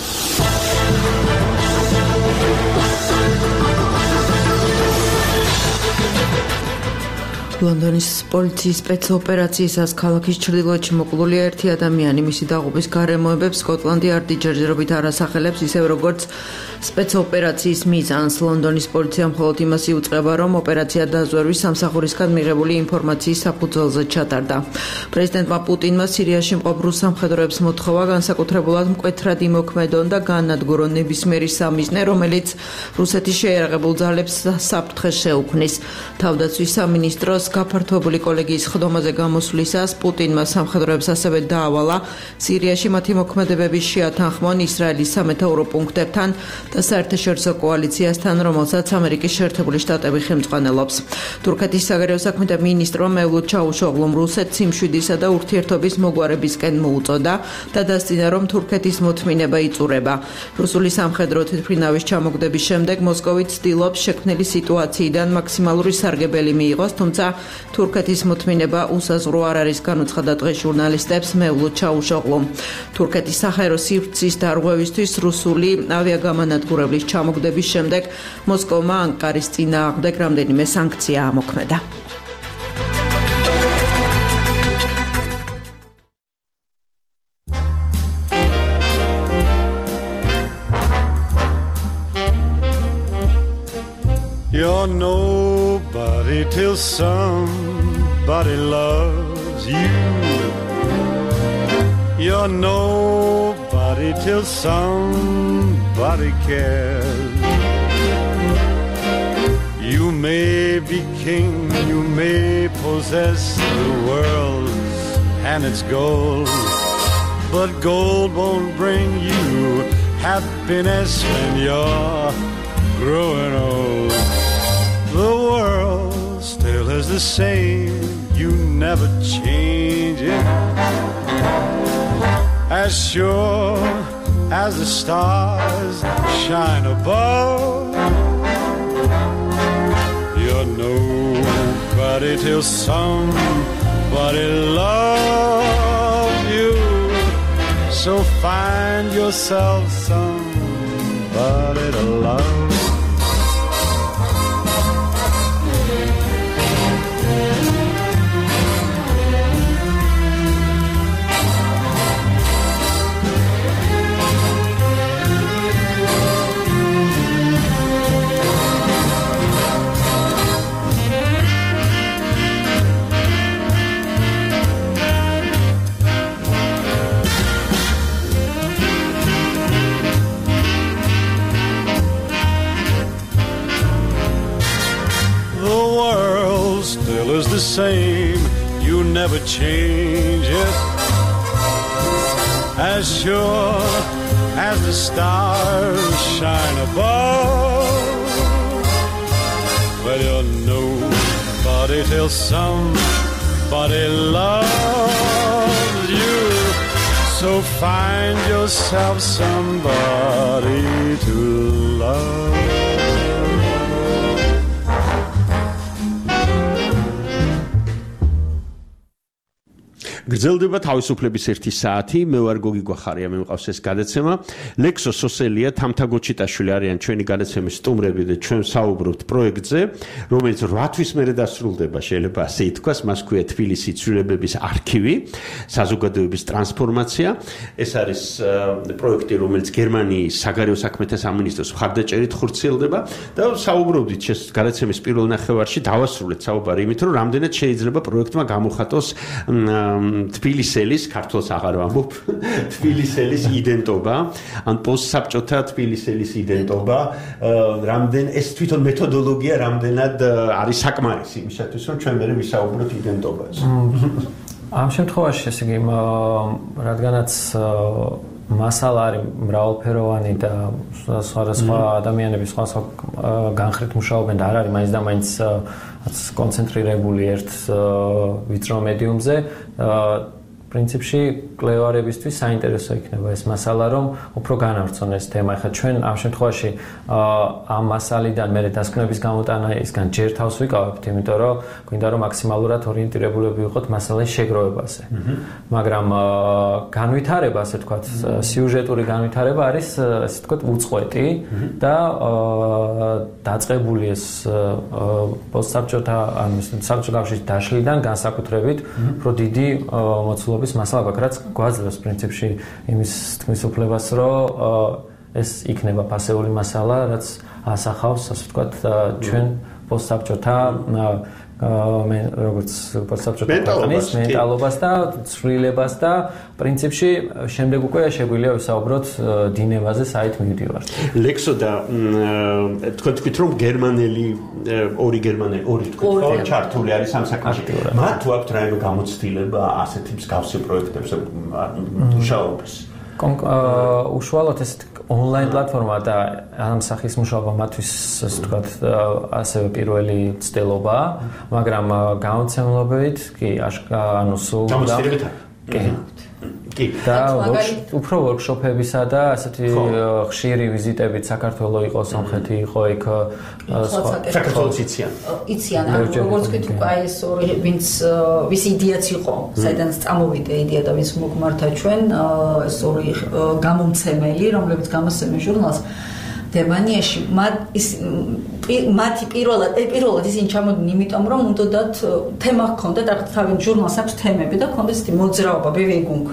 ლონდონის პოლიციის სპეცოპერაციისას ქალაქის ჩრდილოეთში მოკლულია ერთი ადამიანი, მისი დაღუპვის გარემოებებს სკოტლანდი არდიჯერჯერობით არ ასახელებს, ისევ როგორც სპეცოპერაციის მიზანს. ლონდონის პოლიცია მხოლოდ იმას იუწყება, რომ ოპერაცია დაზვერვის სამსახურისგან მიღებული ინფორმაციის საფუძველზე ჩატარდა. პრეზიდენტმა პუტინმა სირიაში მყოფ რუს სამხედროებს მოთხოვა განსაკუთრებულად მკვეთრად იმოქმედონ და განადგურონ ნებისმიერი სამიზნე, რომელიც რუსეთის შეიარაღებულ ძალებს საფრთხეს შეუქმნის. თავდაცვის სამინისტროს გაფართოებული კოლეგიის ხდომაზე გამოსვლისას პუტინმა სამხედროებს ასევე დაავალა სირიაში მათი მოქმედებების შეათანხმონ ისრაელის სამეთაურო პუნქტებთან და საერთაშორისო კოალიციასთან, რომელსაც ამერიკის შეერთებული შტატები ხელმძღვანელობს. თურქეთის საგარეო საქმეთა მინისტრმა მევლութ ჩაუშოღლუმ რუსეთს სიმშვიდისა და ურთიერთობის მოგვარებისკენ მოუწოდა და დასძინა, რომ თურქეთის მოთმინება იწურება. რუსული სამხედრო თვითმფრინავის ჩამოგდების შემდეგ მოსკოვი ცდილობს შექმნილი სიტუაციიდან მაქსიმალური სარგებელი მიიღოს, თუმცა თურქეთის მოთმინება უსაზღვრო არ არის, განუცხადა დღეს ჟურნალისტებს მევლութ ჩაუშოღლუმ. თურქეთის საჰაერო სივრცის დარღვევისთვის რუსული ავიაგამანადგურებლის ჩამოგდების შემდეგ მოსკოვმა ანკარის წინააღმდეგ რამდენიმე სანქცია ამოქმედა. You're nobody till somebody loves you. You're nobody till somebody cares. You may be king, you may possess the world and its gold, but gold won't bring you happiness when you're growing old. The world still is the same, you never change it. As sure as the stars shine above, you're nobody till somebody loves you. So find yourself somebody to love. Is the same, you never change it. As sure as the stars shine above, well, you're nobody till somebody loves you. So find yourself somebody to love. გრძელდება თავისუფლების 1 საათი. მე ვარ გოგი გვახარია, მე მყავს ეს გადაცემა. ლექსო სოსელია, თამთა გოჩიტაშვილი არიან ჩვენი გადაცემის სტუმრები და ჩვენ საუბრობთ პროექტზე, რომელიც 8 თვის მერე დასრულდება, შეიძლება ასე ითქვას. მას ქვია თბილისის ცვლილებების არქივი, საზოგადოების ტრანსფორმაცია. ეს არის პროექტი, რომელიც გერმანიის საგარეო საქმეთა სამინისტროს მხარდაჭერით ხორციელდება და საუბრობდით ეს გადაცემის პირველ ნახევარში დავასრულეთ საუბარი იმით, რომ რამდენად შეიძლება პროექტმა გამოხატოს თბილისელის, ქართულს აღარ ვამბობ, თბილისელის იდენტობა, ან პოსტსაბჭოთა თბილისელის იდენტობა, რამდენ ეს თვითონ მეთოდოლოგია რამდენად არის საკმარისი იმისათვის, რომ ჩვენ მერე ვისაუბროთ იდენტობაზე. ამ შემთხვევაში, ესე იგი, რადგანაც მასალა არის მრავალფეროვანი და სხვადასხვა ადამიანები სხვადასხვა განხრით მუშაობენ და არ არის მაინც და მაინც კონცენტრირებული ერთ ვიწრო მედიუმზე, პრინციპში კვლევარებისთვის საინტერესო იქნება ეს მასალა, რომ უფრო განავრცონ ეს თემა. ხა ჩვენ ამ შემთხვევაში ამ მასალიდან მერე დასკვნების გამოტანა ისგან ჯერ თავს ვიკავებთ, იმიტომ რომ გვინდა რომ მაქსიმალურად ორიენტირებულები ვიყოთ მასალის შეგროვებაზე. მაგრამ განვითარება, ასე ვთქვათ, სიუჟეტური განვითარება არის, ასე ვთქვათ, უწყვეტი და დაწყებული ეს პოსტსაბჭოთა ან საბჭოთა კავშირის დაშლიდან განსაკუთრებით უფრო დიდი მოცულობის მასალა გვაქვს, რაც გვაძლევს პრინციპში იმის თქმის უფლებას, რომ ეს იქნება პასეული მასალა, რაც ასახავს, ასე ვთქვათ, ჩვენ პოსტსაბჭოთა როგორც პოსტსაბჭოთა ქვეყნის მენტალობას და ცვლილებას და პრინციპში შემდეგ უკვე შეგვიძლია ვისაუბროთ დინებაზე, საით მივდივართ. ლექსო და თქვით რომ გერმანელი ორი თქვით ჩართული არის ამ საქმეში. მათ თუ აქვთ რაიმე გამოცდილება ასეთი მსგავსი პროექტებზე მუშაობის? უშუალოდ ეს ონლაინ პლატფორმა და ამ სახის მუშაობა მათთვის, ასე ვთქვათ, ასევე პირველი ცდილობაა, მაგრამ გამოცემლობით კი ანუ სულ კი და უფრო ვორქშოპებისა და ასეთი ხშირი ვიზიტებით საქართველოს იყო, სომხეთი იყო, იქ საქართველოს იციან, როგორც ვთქვით, აი ეს ორი ვის იდეაც იყო, საიდანაც წამოვიდა იდეა და ვის მოგმართა ჩვენ ეს ორი გამომცემელი, რომლებიც გამოსცემენ ჟურნალს გერმანიაში, მათი პირველად ისინი ჩამოდნენ, იმიტომ რომ უნდათ თემა ჰქონდათ, თავის ჟურნალს აქვს თემები და ჰქონდათ ისეთი მოძრაობა, ბევეგუნგ,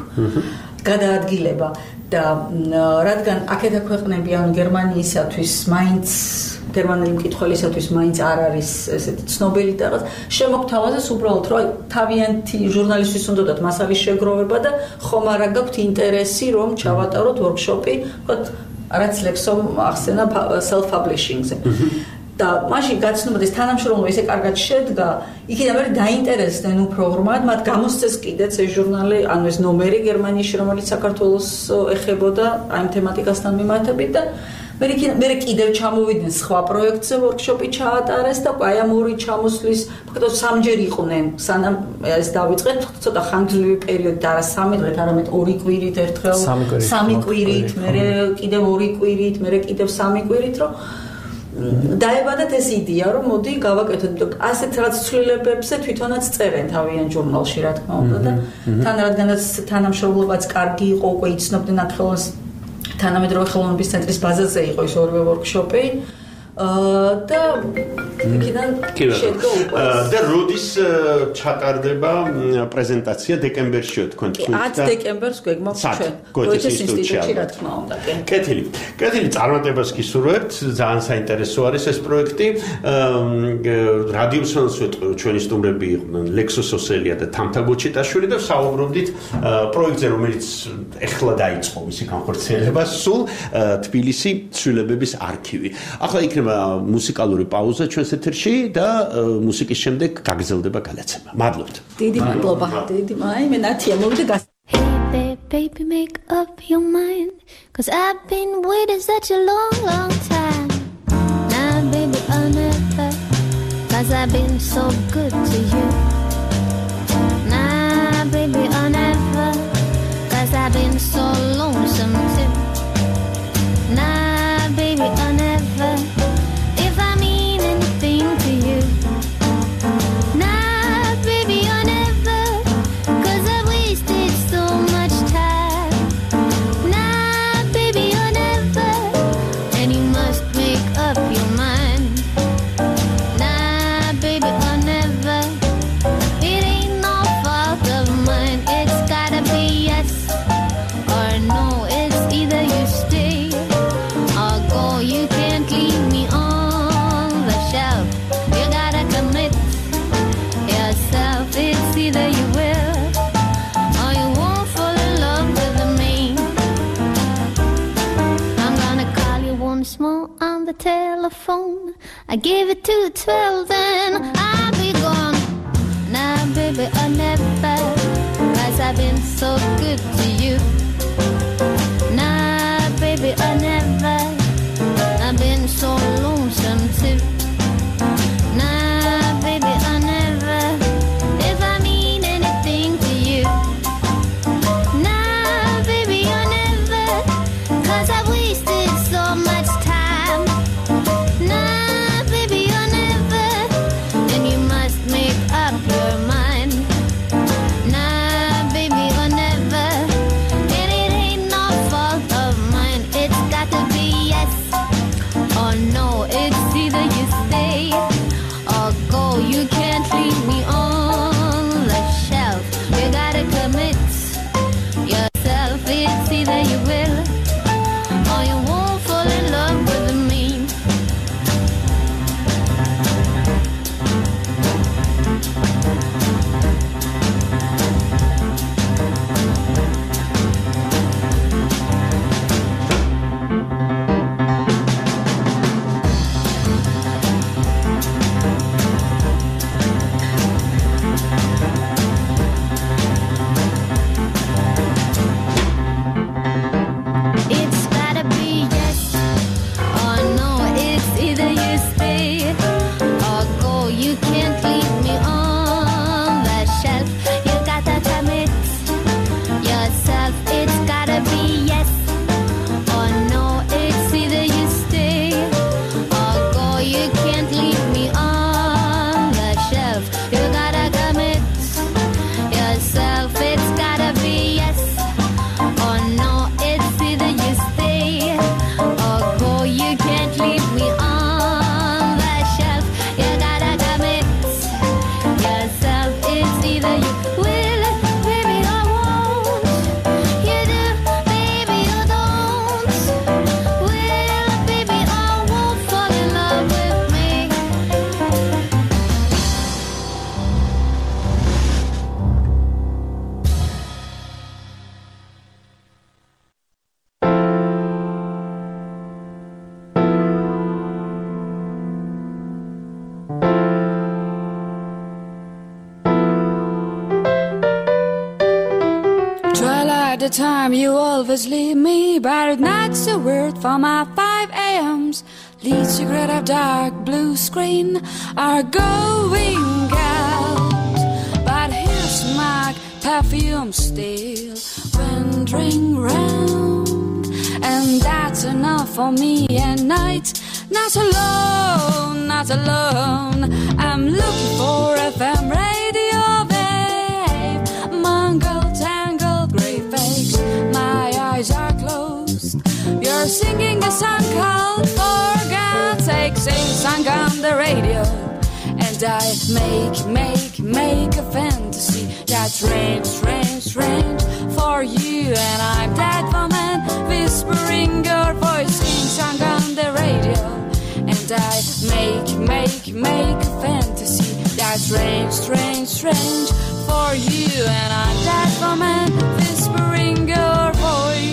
გადაადგილება და რადგან აქეთა ქვეყნები ან გერმანიისათვის მაინც გერმანელი მკითხველისათვის მაინც არ არის ესეთი ცნობილი და რაღაც შემოგთავაზეს უბრალოდ რომ თავიანთი ჟურნალისტვის უნდათ მას არის შეგროვება და ხომ არა გაქვთ ინტერესი რომ ჩავატაროთ ვორქშოპი ვთქვათ რაც ლექსომ ახსენა self publishing-ზე და მაშინ გაცნობად ეს თანამშრომლობა ისე კარგად შედგა იქიდან მე დაინტერესდნენ უფრო ღრმად მათ გამოსცეს კიდეც ეს ჟურნალი ანუ ეს ნომერი გერმანიაში რომელიც საქართველოს ეხებოდა აი ამ თემატიკასთან მიმართებით და მე კიდევ ჩამოვიდნენ სხვა პროექტზე ვორქშოპი ჩაატარეს და აი ამ ორი ჩამოსვლის ფაქტობრივად სამჯერ იყვნენ სანამ ეს დავიწყეთ ცოტა ხანგრძლივი პერიოდი და არა 3 დღით არამედ 2 კვირით ერთხელ 3 კვირით მე კიდევ 2 კვირით მე კიდევ 3 კვირით რომ დაებადათ ეს იდეა რომ მოდი გავაკეთოთ იმიტომ ასეთ რაღაც ცვლილებებზე თვითონაც წერენ თავიანთ ჟურნალში რა თქმა უნდა და თან რადგანაც თანამშრომლობაც კარგი იყო უკვე იცნობდნენ აქ ხელოვნების თანამედროვე ხელოვნების ცენტრის ბაზაზე იყო ის ორივე ვორქშოპი და იქიდან შედგა უკვე და როდის ჩატარდება პრეზენტაცია დეკემბერშიო თქვენ თქვით 10 დეკემბერს გვეგმავთ ჩვენ გოეთეს ინსტიტუტში რა თქმა უნდა კეთილი წარმატებას გისურვებთ ძალიან საინტერესო არის ეს პროექტი რადიოსანს ვეტყვი ჩვენი სტუმრები იყვნენ ლექსოს ოსელია და თამთა გოჩიტაშვილი და საუბრობდით პროექტზე რომელიც ეხლა დაიწყო მისი განხორციელება სულ თბილისი ცვლილებების არქივი ახლა იქნება მუსიკალური პაუზა ჩვენს ეთერში და მუსიკის შემდეგ გაგრძელდება განაცემა. მადლობთ. დიდი მადლობა. დიდი მაი მე ნათია მოვიდა Hey baby make up your mind cause I've been waiting such a long time. Now baby I'll never cause I've been so good to you. Nah baby I'll never cause I've been so lonesome too. Nah baby I'll never telephone I give it to 12 then I'll be gone now baby I'll never cause I've been so good to you now baby I'll never I've been so lonesome too now baby I'll never if I mean anything to you now baby I'll never cause I wasted so much time make up your mind. Nah, baby, or never. At the time you always leave me, but night's a word for my 5 a.m.s. Lead cigarette of dark blue screen are going out. But here's my perfume still wandering round, and that's enough for me at night. Not alone, not alone. I'm looking for FM radio, babe. Mangled, tangled, grey fakes. My eyes are closed. You're singing a song called For God's Sake. Sing song on the radio, and I make a fantasy that's strange, strange, strange for you. And I'm that woman whispering your voice. Sing song on the radio, and I make a fantasy that's strange, strange, strange for you. And I'm that woman whispering your voice.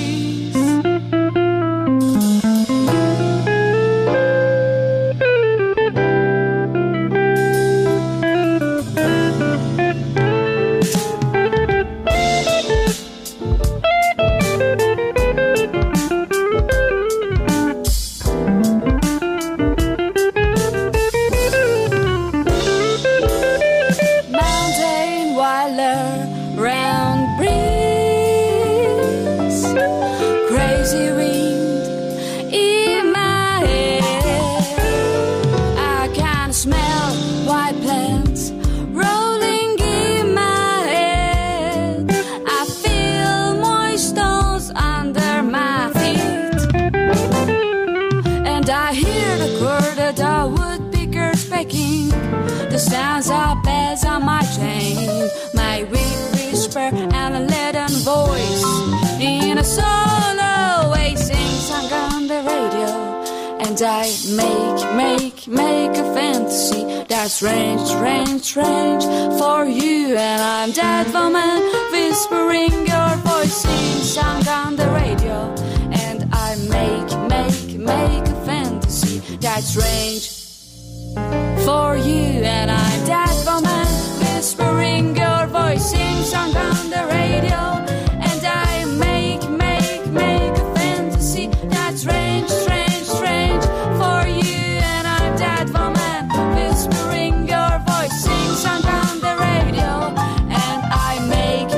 The sounds of bells on my chain, my weak whisper and a leaden voice in a solo way sing song on the radio. And I make a fantasy that's strange, strange, strange for you. And I'm that woman whispering your voice sing song on the radio. And I make a fantasy that's strange for you. And I'm that woman whispering your voice sing song on the radio. And I make a fantasy that's strange, strange, strange for you. And I'm that woman whispering your voice sing song on the radio. And I make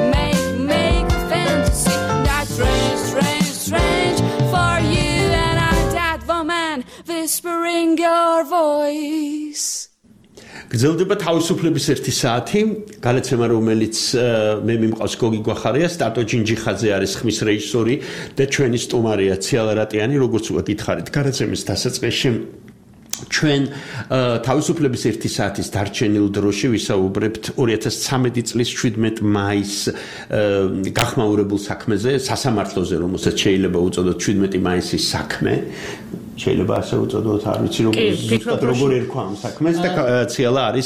a fantasy that's strange, strange, strange for you. And I'm that woman whispering your voice. გრძელდება თავისუფლების 1 საათი, განაცემა რომელიც მე მიმყავს გოგი გვახარია, სტატო ჯინჯიხაძე არის ხმის რეჟისორი და ჩვენი სტუმარია ციალა რატიანი, როგორც უკვე გითხარით, განაცემის დასაწყისში ჩვენ თავისუფლების 1 საათის დარჩენილ დროში ვისაუბრებთ 2013 წლის 17 მაისს გახმაურებულ საქმეზე, სასამართლოზე, რომელსაც შეიძლება უწოდოთ 17 მაისის საქმე. შეიძლება ასე უწოდოთ, არ ვიცი როგორ ერქვა ამ საქმეს და ციალა არის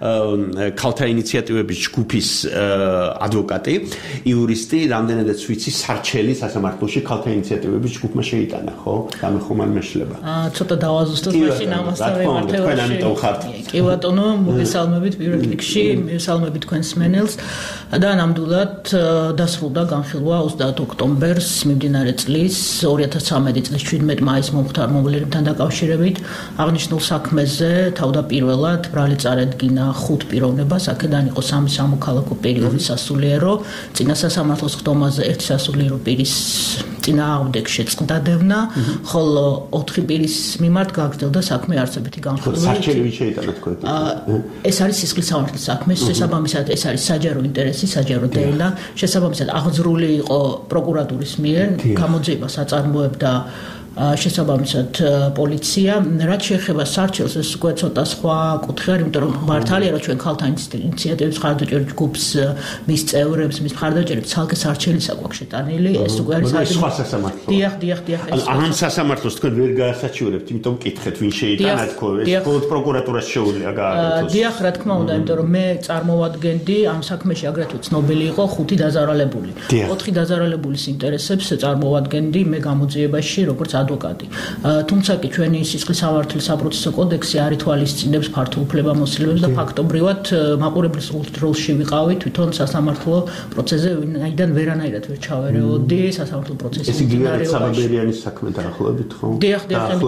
ქალთა ინიციატივების ჯგუფის ადვოკატი, იურისტი, რამდენადაც ვიცი, სარჩელი სასამართლოში ქალთა ინიციატივების ჯგუფმა შეიტანა, ხო? გამეხომარ მეშლება. ცოტა დავაზუსტოთ მაშინ ამასთან მიმართებაში. კი ბატონო, მოგესალმებით პირველ რიგში, მოგესალმებით თქვენს მენელს და ნამდვილად დასრულდა განხილვა 30 ოქტომბერს მიმდინარე წლის 2013 წლის 17 მაისს მომხდარ მოვლენებთან დაკავშირებით აღნიშნულ საქმეზე თავდაპირველად ბრალი წარედგინა 5 პიროვნებას, აქედან იყო 3 სამოქალაქო პირი სასულიერო, წინა სასამართლოს ხდომაზე 1 სასულიერო პირის წინააღმდეგ შეწყდადევნა, ხოლო 4 პირის მიმართ გაგრძელდა საქმე არცებითი განხილვა. სარჩელი ვინ შეიტანა თქვენ? ეს არის სისხლის სამართლის საქმე, შესაბამისად ეს არის საჯარო ინტერესი, საჯარო დეილა, შესაბამისად აღძრული იყო პროკურატურის მიერ, გამოძიებას აწარმოებდა შესაბამისად პოლიცია. რაც შეეხება სარჩელს, ეს უკვე ცოტა სხვა კუთხე არის, იმიტომ რომ მართალია რომ ჩვენ ქალთა ინიციატივების მხარდაჭერა ჯგუფს, მის წევრებს, მის მხარდაჭერებს ცალკე სარჩელის აქვს შეტანილი, ეს უკვე არის სხვა სასამართლო. დიახ. ამ სასამართლოს თქვენ ვერ გაასაჩივრებთ, იმიტომ ვკითხეთ ვინ შეიტანა თქო, ეს მხოლოდ პროკურატურას შეუძლია გააკეთოს. დიახ, რა თქმა უნდა, იმიტომ რომ მე წარმოვადგენდი ამ საქმეში აგრეთვე ცნობილი იყო 5 დაზარალებული. 4 დაზარალებულის ინტერესებს წარმოვადგენდი მე გამოძიებაში, როგორც ადვოკატი. თუმცა კი ჩვენი სისხლის სამართლის საპროცესო კოდექსი არ ითვალისწინებს ფართო უფლებამოსილებებს და ფაქტობრივად მაყურებლის როლში ვიყავი თვითონ სასამართლო პროცესზე, ვინაიდან ვერანაირად ვერ ჩავერეოდი სასამართლო პროცესის მიმდინარეობაში. საბაბერიანის საქმე დაახლოებით ხო? დიახ,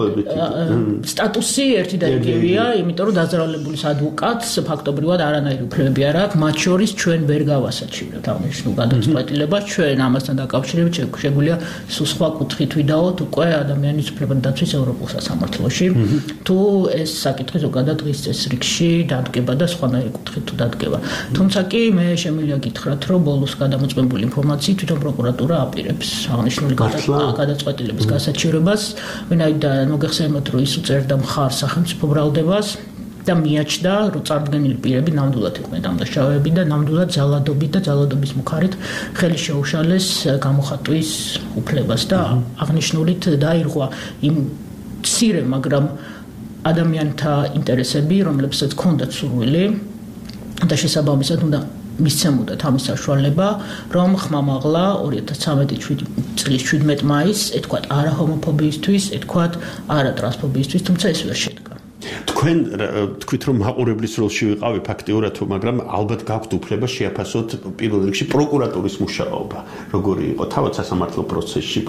სტატუსი ერთი და იგივეა, იმიტომ რომ დაზარალებულის ადვოკატს ფაქტობრივად არანაირი უფლებები არ აქვს, მათ შორის ჩვენ ვერ გავასაჩივრებთ აღნიშნულ გადაწყვეტილებას, ჩვენ ამასთან დაკავშირებით შეგვიძლია სულ სხვა კუთხით ვიდაოთ უკვე ადამიანის უფლებათა დაცვის ევროპულ სასამართლოში. თუ ეს საკითხი ზოგადად დღის წესრიგში დადგება და სხვანაირი კუთხით თუ დადგება. თუმცა კი მე შემიძლია გითხრათ, რომ ბოლოს გადამოწმებული ინფორმაციით თვითონ პროკურატურა აპირებს აღნიშნული გადაწყვეტილების გასაჩივრებას, ვინაიდან მოგეხსენებათ, რომ ის უწერდა მხარს სახელმწიფო ბრალდებას და მიაჩნდა, რომ წარდგენილი პირები ნამდვილად იყვნენ დამნაშავეები და ნამდვილად ძალადობით და ძალადობის მუხარით ხელი შეუშალეს გამოხატვის უფლებას და აღნიშნულით დაირღვა იმ მცირე, მაგრამ ადამიანთა ინტერესები, რომლებსაც ჰქონდათ სურვილი და შესაბამისად უნდა მისცემოდათ ამის საშუალება, რომ ხმამაღლა 2013 წლის 17 მაისს ეთქვათ არა ჰომოფობიისთვის, ეთქვათ არა ტრანსფობიისთვის, თუმცა ეს ვერ შედგა. თქვენ თქვით რომ მაყურებლის როლში ვიყავი ფაქტიურად, მაგრამ ალბათ გაქვთ უფლება შეაფასოთ პირველ რიგში პროკურატურის მუშაობა, როგორი იყო თავად სასამართლო პროცესში,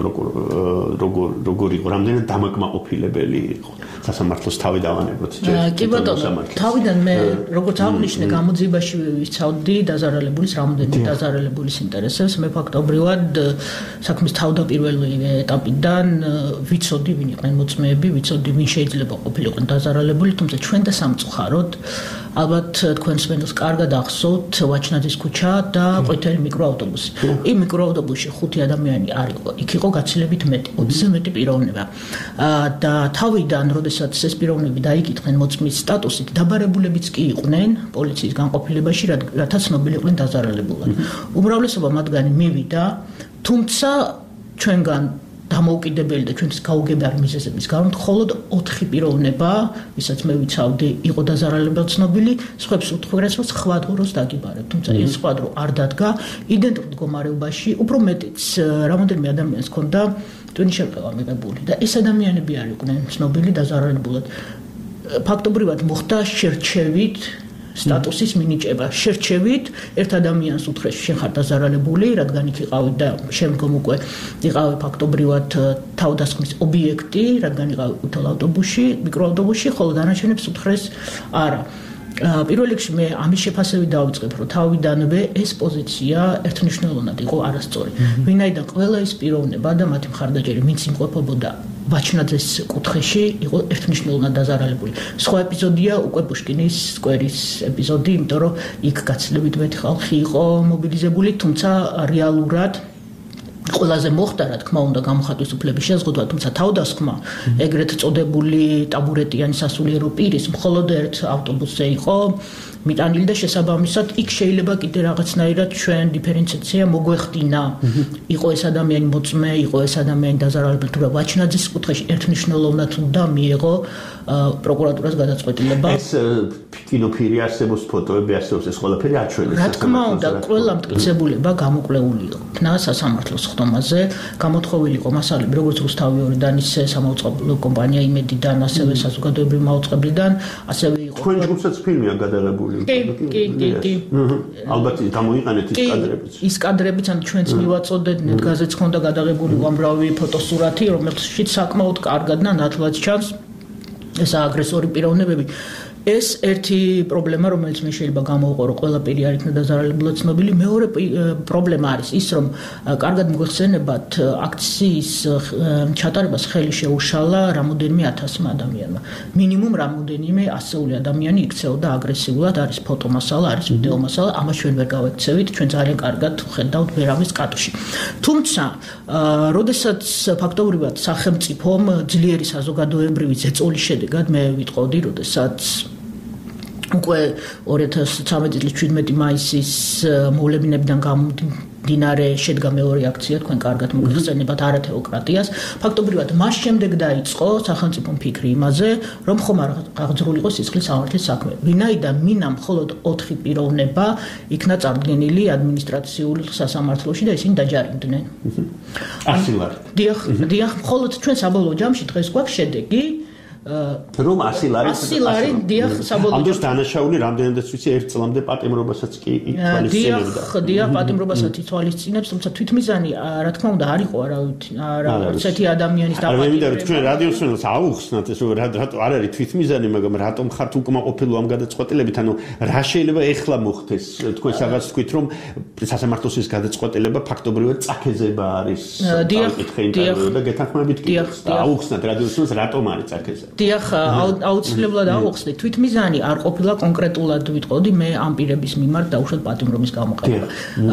როგორი იყო, რამდენად დამაკმაყოფილებელი იყო სასამართლოს თავიდანვანებოთ. კი ბატონო, თავიდან მე როგორც აღნიშნე, გამოძიებაში ვიცავდი დაზარალებულის რამდენიმე დაზარალებულის ინტერესებს, მე ფაქტობრივად საქმის თავდაპირველი ეტაპიდან ვიცოდი, ვინ იყვნენ მოწმეები, ვიცოდი, ვინ შეიძლება ყოფილიყვნენ დაზარალებული, თუმცა ჩვენ და სამწუხაროდ ალბათ თქვენს მენელს კარგად ახსოვთ ვაჩნაძის ქუჩა და ყვითელი მიკროავტობუსი. იმ მიკროავტობუსში 5 ადამიანი არ იყო, იქ იყო გაცილებით მეტი, 20-ზე მეტი პიროვნება. და თავიდან, როდესაც ეს პიროვნები დაიკითხნენ მოწმის სტატუსით, დაბარებულებიც კი იყვნენ პოლიციის განყოფილებაში, რათა ცნობილი იყვნენ დაზარალებულად. უმრავლესობა მათგანი მივიდა, თუმცა ჩვენგან დამოუკიდებელი და ჩვენთვის გაუგებარი მიზეზების გამო მხოლოდ 4 პიროვნება, ვისაც მე ვიცავდი, იყო დაზარალებული ცნობილი, სხვებს უთხრეს, რომ სხვა დროს დაგიბარებ, თუმცა ეს სხვა დრო არ დადგა იდენტურ მდგომარეობაში, უფრო მეტიც რამოდენიმე ადამიანს ჰქონდა ტვინის შერყევა მიღებული და ეს ადამიანები არ იყვნენ ცნობილი დაზარალებულად. ფაქტობრივად მოხდა შერჩევით სტატუსის მინიჭება. შერჩევით ერთ ადამიანს უთხრეს შენ ხარ დაზარალებული, რადგან იქ იყავი და შემდგომ უკვე იყავი ფაქტობრივად თავდასხმის ობიექტი, რადგან იყავი ყვითელ ავტობუსში, მიკროავტობუსში, ხოლო დანარჩენებს უთხრეს არა. პირველ რიგში მე ამის შეფასებით დავიწყებ, რომ თავიდანვე ეს პოზიცია ერთნიშნულოვნად იყო არასწორი. ვინაიდან ყველა ის პიროვნება და მათი მხარდაჭერი, ვინც იმყოფებოდა ვაჩნაძეს კუთხეში, იყო ერთნიშნულოვნად დაზარალებული. სხვა ეპიზოდია უკვე პუშკინის სკვერის ეპიზოდი, იმიტომ რომ იქ გაცილებით მეტი ხალხი იყო მობილიზებული, თუმცა რეალურად ყველაზე მოხდა, რა თქმა უნდა, გამოხატვის უფლების შეზღუდვა, თუმცა თავდასხმა ეგრეთ წოდებული ტაბურეტიანი სასულიერო პირის მხოლოდ ერთ ავტობუსზე იყო მიტანილი და შესაბამისად იქ შეიძლება კიდე რაღაცნაირად ჩვენ დიფერენციაცია მოგვეხდინა. იყო ეს ადამიანი მოწმე, იყო ეს ადამიანი დაზარალებული, თუ ვაჩნაძის კუთხეში ერთნიშნულოვნად უნდა მიეღო პროკურატურას გადაწყვეტილება. ეს კინოფილმი არსებობს, ფოტოები არსებობს, ეს ყველაფერი აჩვენეს. რა თქმა უნდა, ყველა მტკიცებულება გამოკვლეული იქნა სასამართლოს ხდომაზე, გამოთხოვილი იყო მასალები როგორც რუსთავი ორიდან, ისე სამაუწყებლო კომპანია იმედიდან, ასევე საზოგადოებრივი მაუწყებლიდან, ასევე იყო თქვენ ჯგუფსაც ფილმია გადაღებული. კი. ალბათ გამოიყენეთ ის კადრებიც. ის კადრებიც ან ჩვენც მივაწოდეთ, ნეტგაზეც ხონდა გადაღებული უამრავი ფოტოსურათი, რომელშიც საკმაოდ კარგად და ნათლად ჩანს ეს აგრესორი პიროვნებები. ეს ერთი პრობლემა, რომელიც მე შეიძლება გამოვყო, რომ ყველა პირი არ იქნა დაზარალებულად ცნობილი. მეორე პრობლემა არის ის, რომ კარგად მოგეხსენებათ, აქციის ჩატარებას ხელი შეუშალა რამოდენიმე 1000 ადამიანმა. მინიმუმ რამოდენიმე 100 ადამიანი იქცეოდა აგრესიულად, არის ფოტომასალა, არის ვიდეო მასალა, ამას ჩვენ ვერ გავექცევით, ჩვენ ძალიან კარგად ხედავთ ბერავის კადრში. თუმცა, როდესაც ფაქტობრივად სახელმწიფომ ძლიერი საზოგადოებრივი ზეწოლის შედეგად მე ვიტყოდი, როდესაც უკვე 2013 წლის 17 მაისის მოვლენებიდან მდინარე შედგა მეორე აქცია თქვენ კარგად მოგხსენებათ არათეოკრატიას ფაქტობრივად მას შემდეგ დაიწყო სახელმწიფო ფიქრი იმაზე რომ ხომ არ აღძრული იყოს სისხლის სამართლის საქმე ვინაიდან მინამ მხოლოდ 4 პიროვნება იქნა წარდგენილი ადმინისტრაციულ სასამართლოში და ისინი დაჯარიმდნენ დიახ მხოლოდ ჩვენ საბოლოო ჯამში დღეს გვაქვს შედეგი რომ 100 ლარი დიახ საბოლოო ამ დროს დანაშაული რამდენადაც ვიცი 1 წლამდე პატიმრობასაც კი ითვალისწინებდა დიახ პატიმრობასაც ითვალისწინებს თუმცა თვითმიზანი რა თქმა უნდა არ იყო არც ერთი ადამიანის დაპატიმრება მე მინდა რომ თქვენ რადიოსმენელს აუხსნათ ეს რომ რატო არ არის თვითმიზანი მაგრამ რატომ ხართ უკმაყოფილო ამ გადაწყვეტილებით ანუ რა შეიძლება ეხლა მოხდეს თქვენ სადაც თქვით რომ სასამართლოს ეს გადაწყვეტილება ფაქტობრივად წაქეზება არის დიახ და გეთანხმებით კი აუხსნათ რადიოსმენელს რატომ არის წაქეზება დიახ აუცილებლად ავუხსნით თვითმიზანი არ ყოფილა კონკრეტულად ვიტყოდი მე ამ პირების მიმართ დაუშვათ პატიმრობის გამოყენება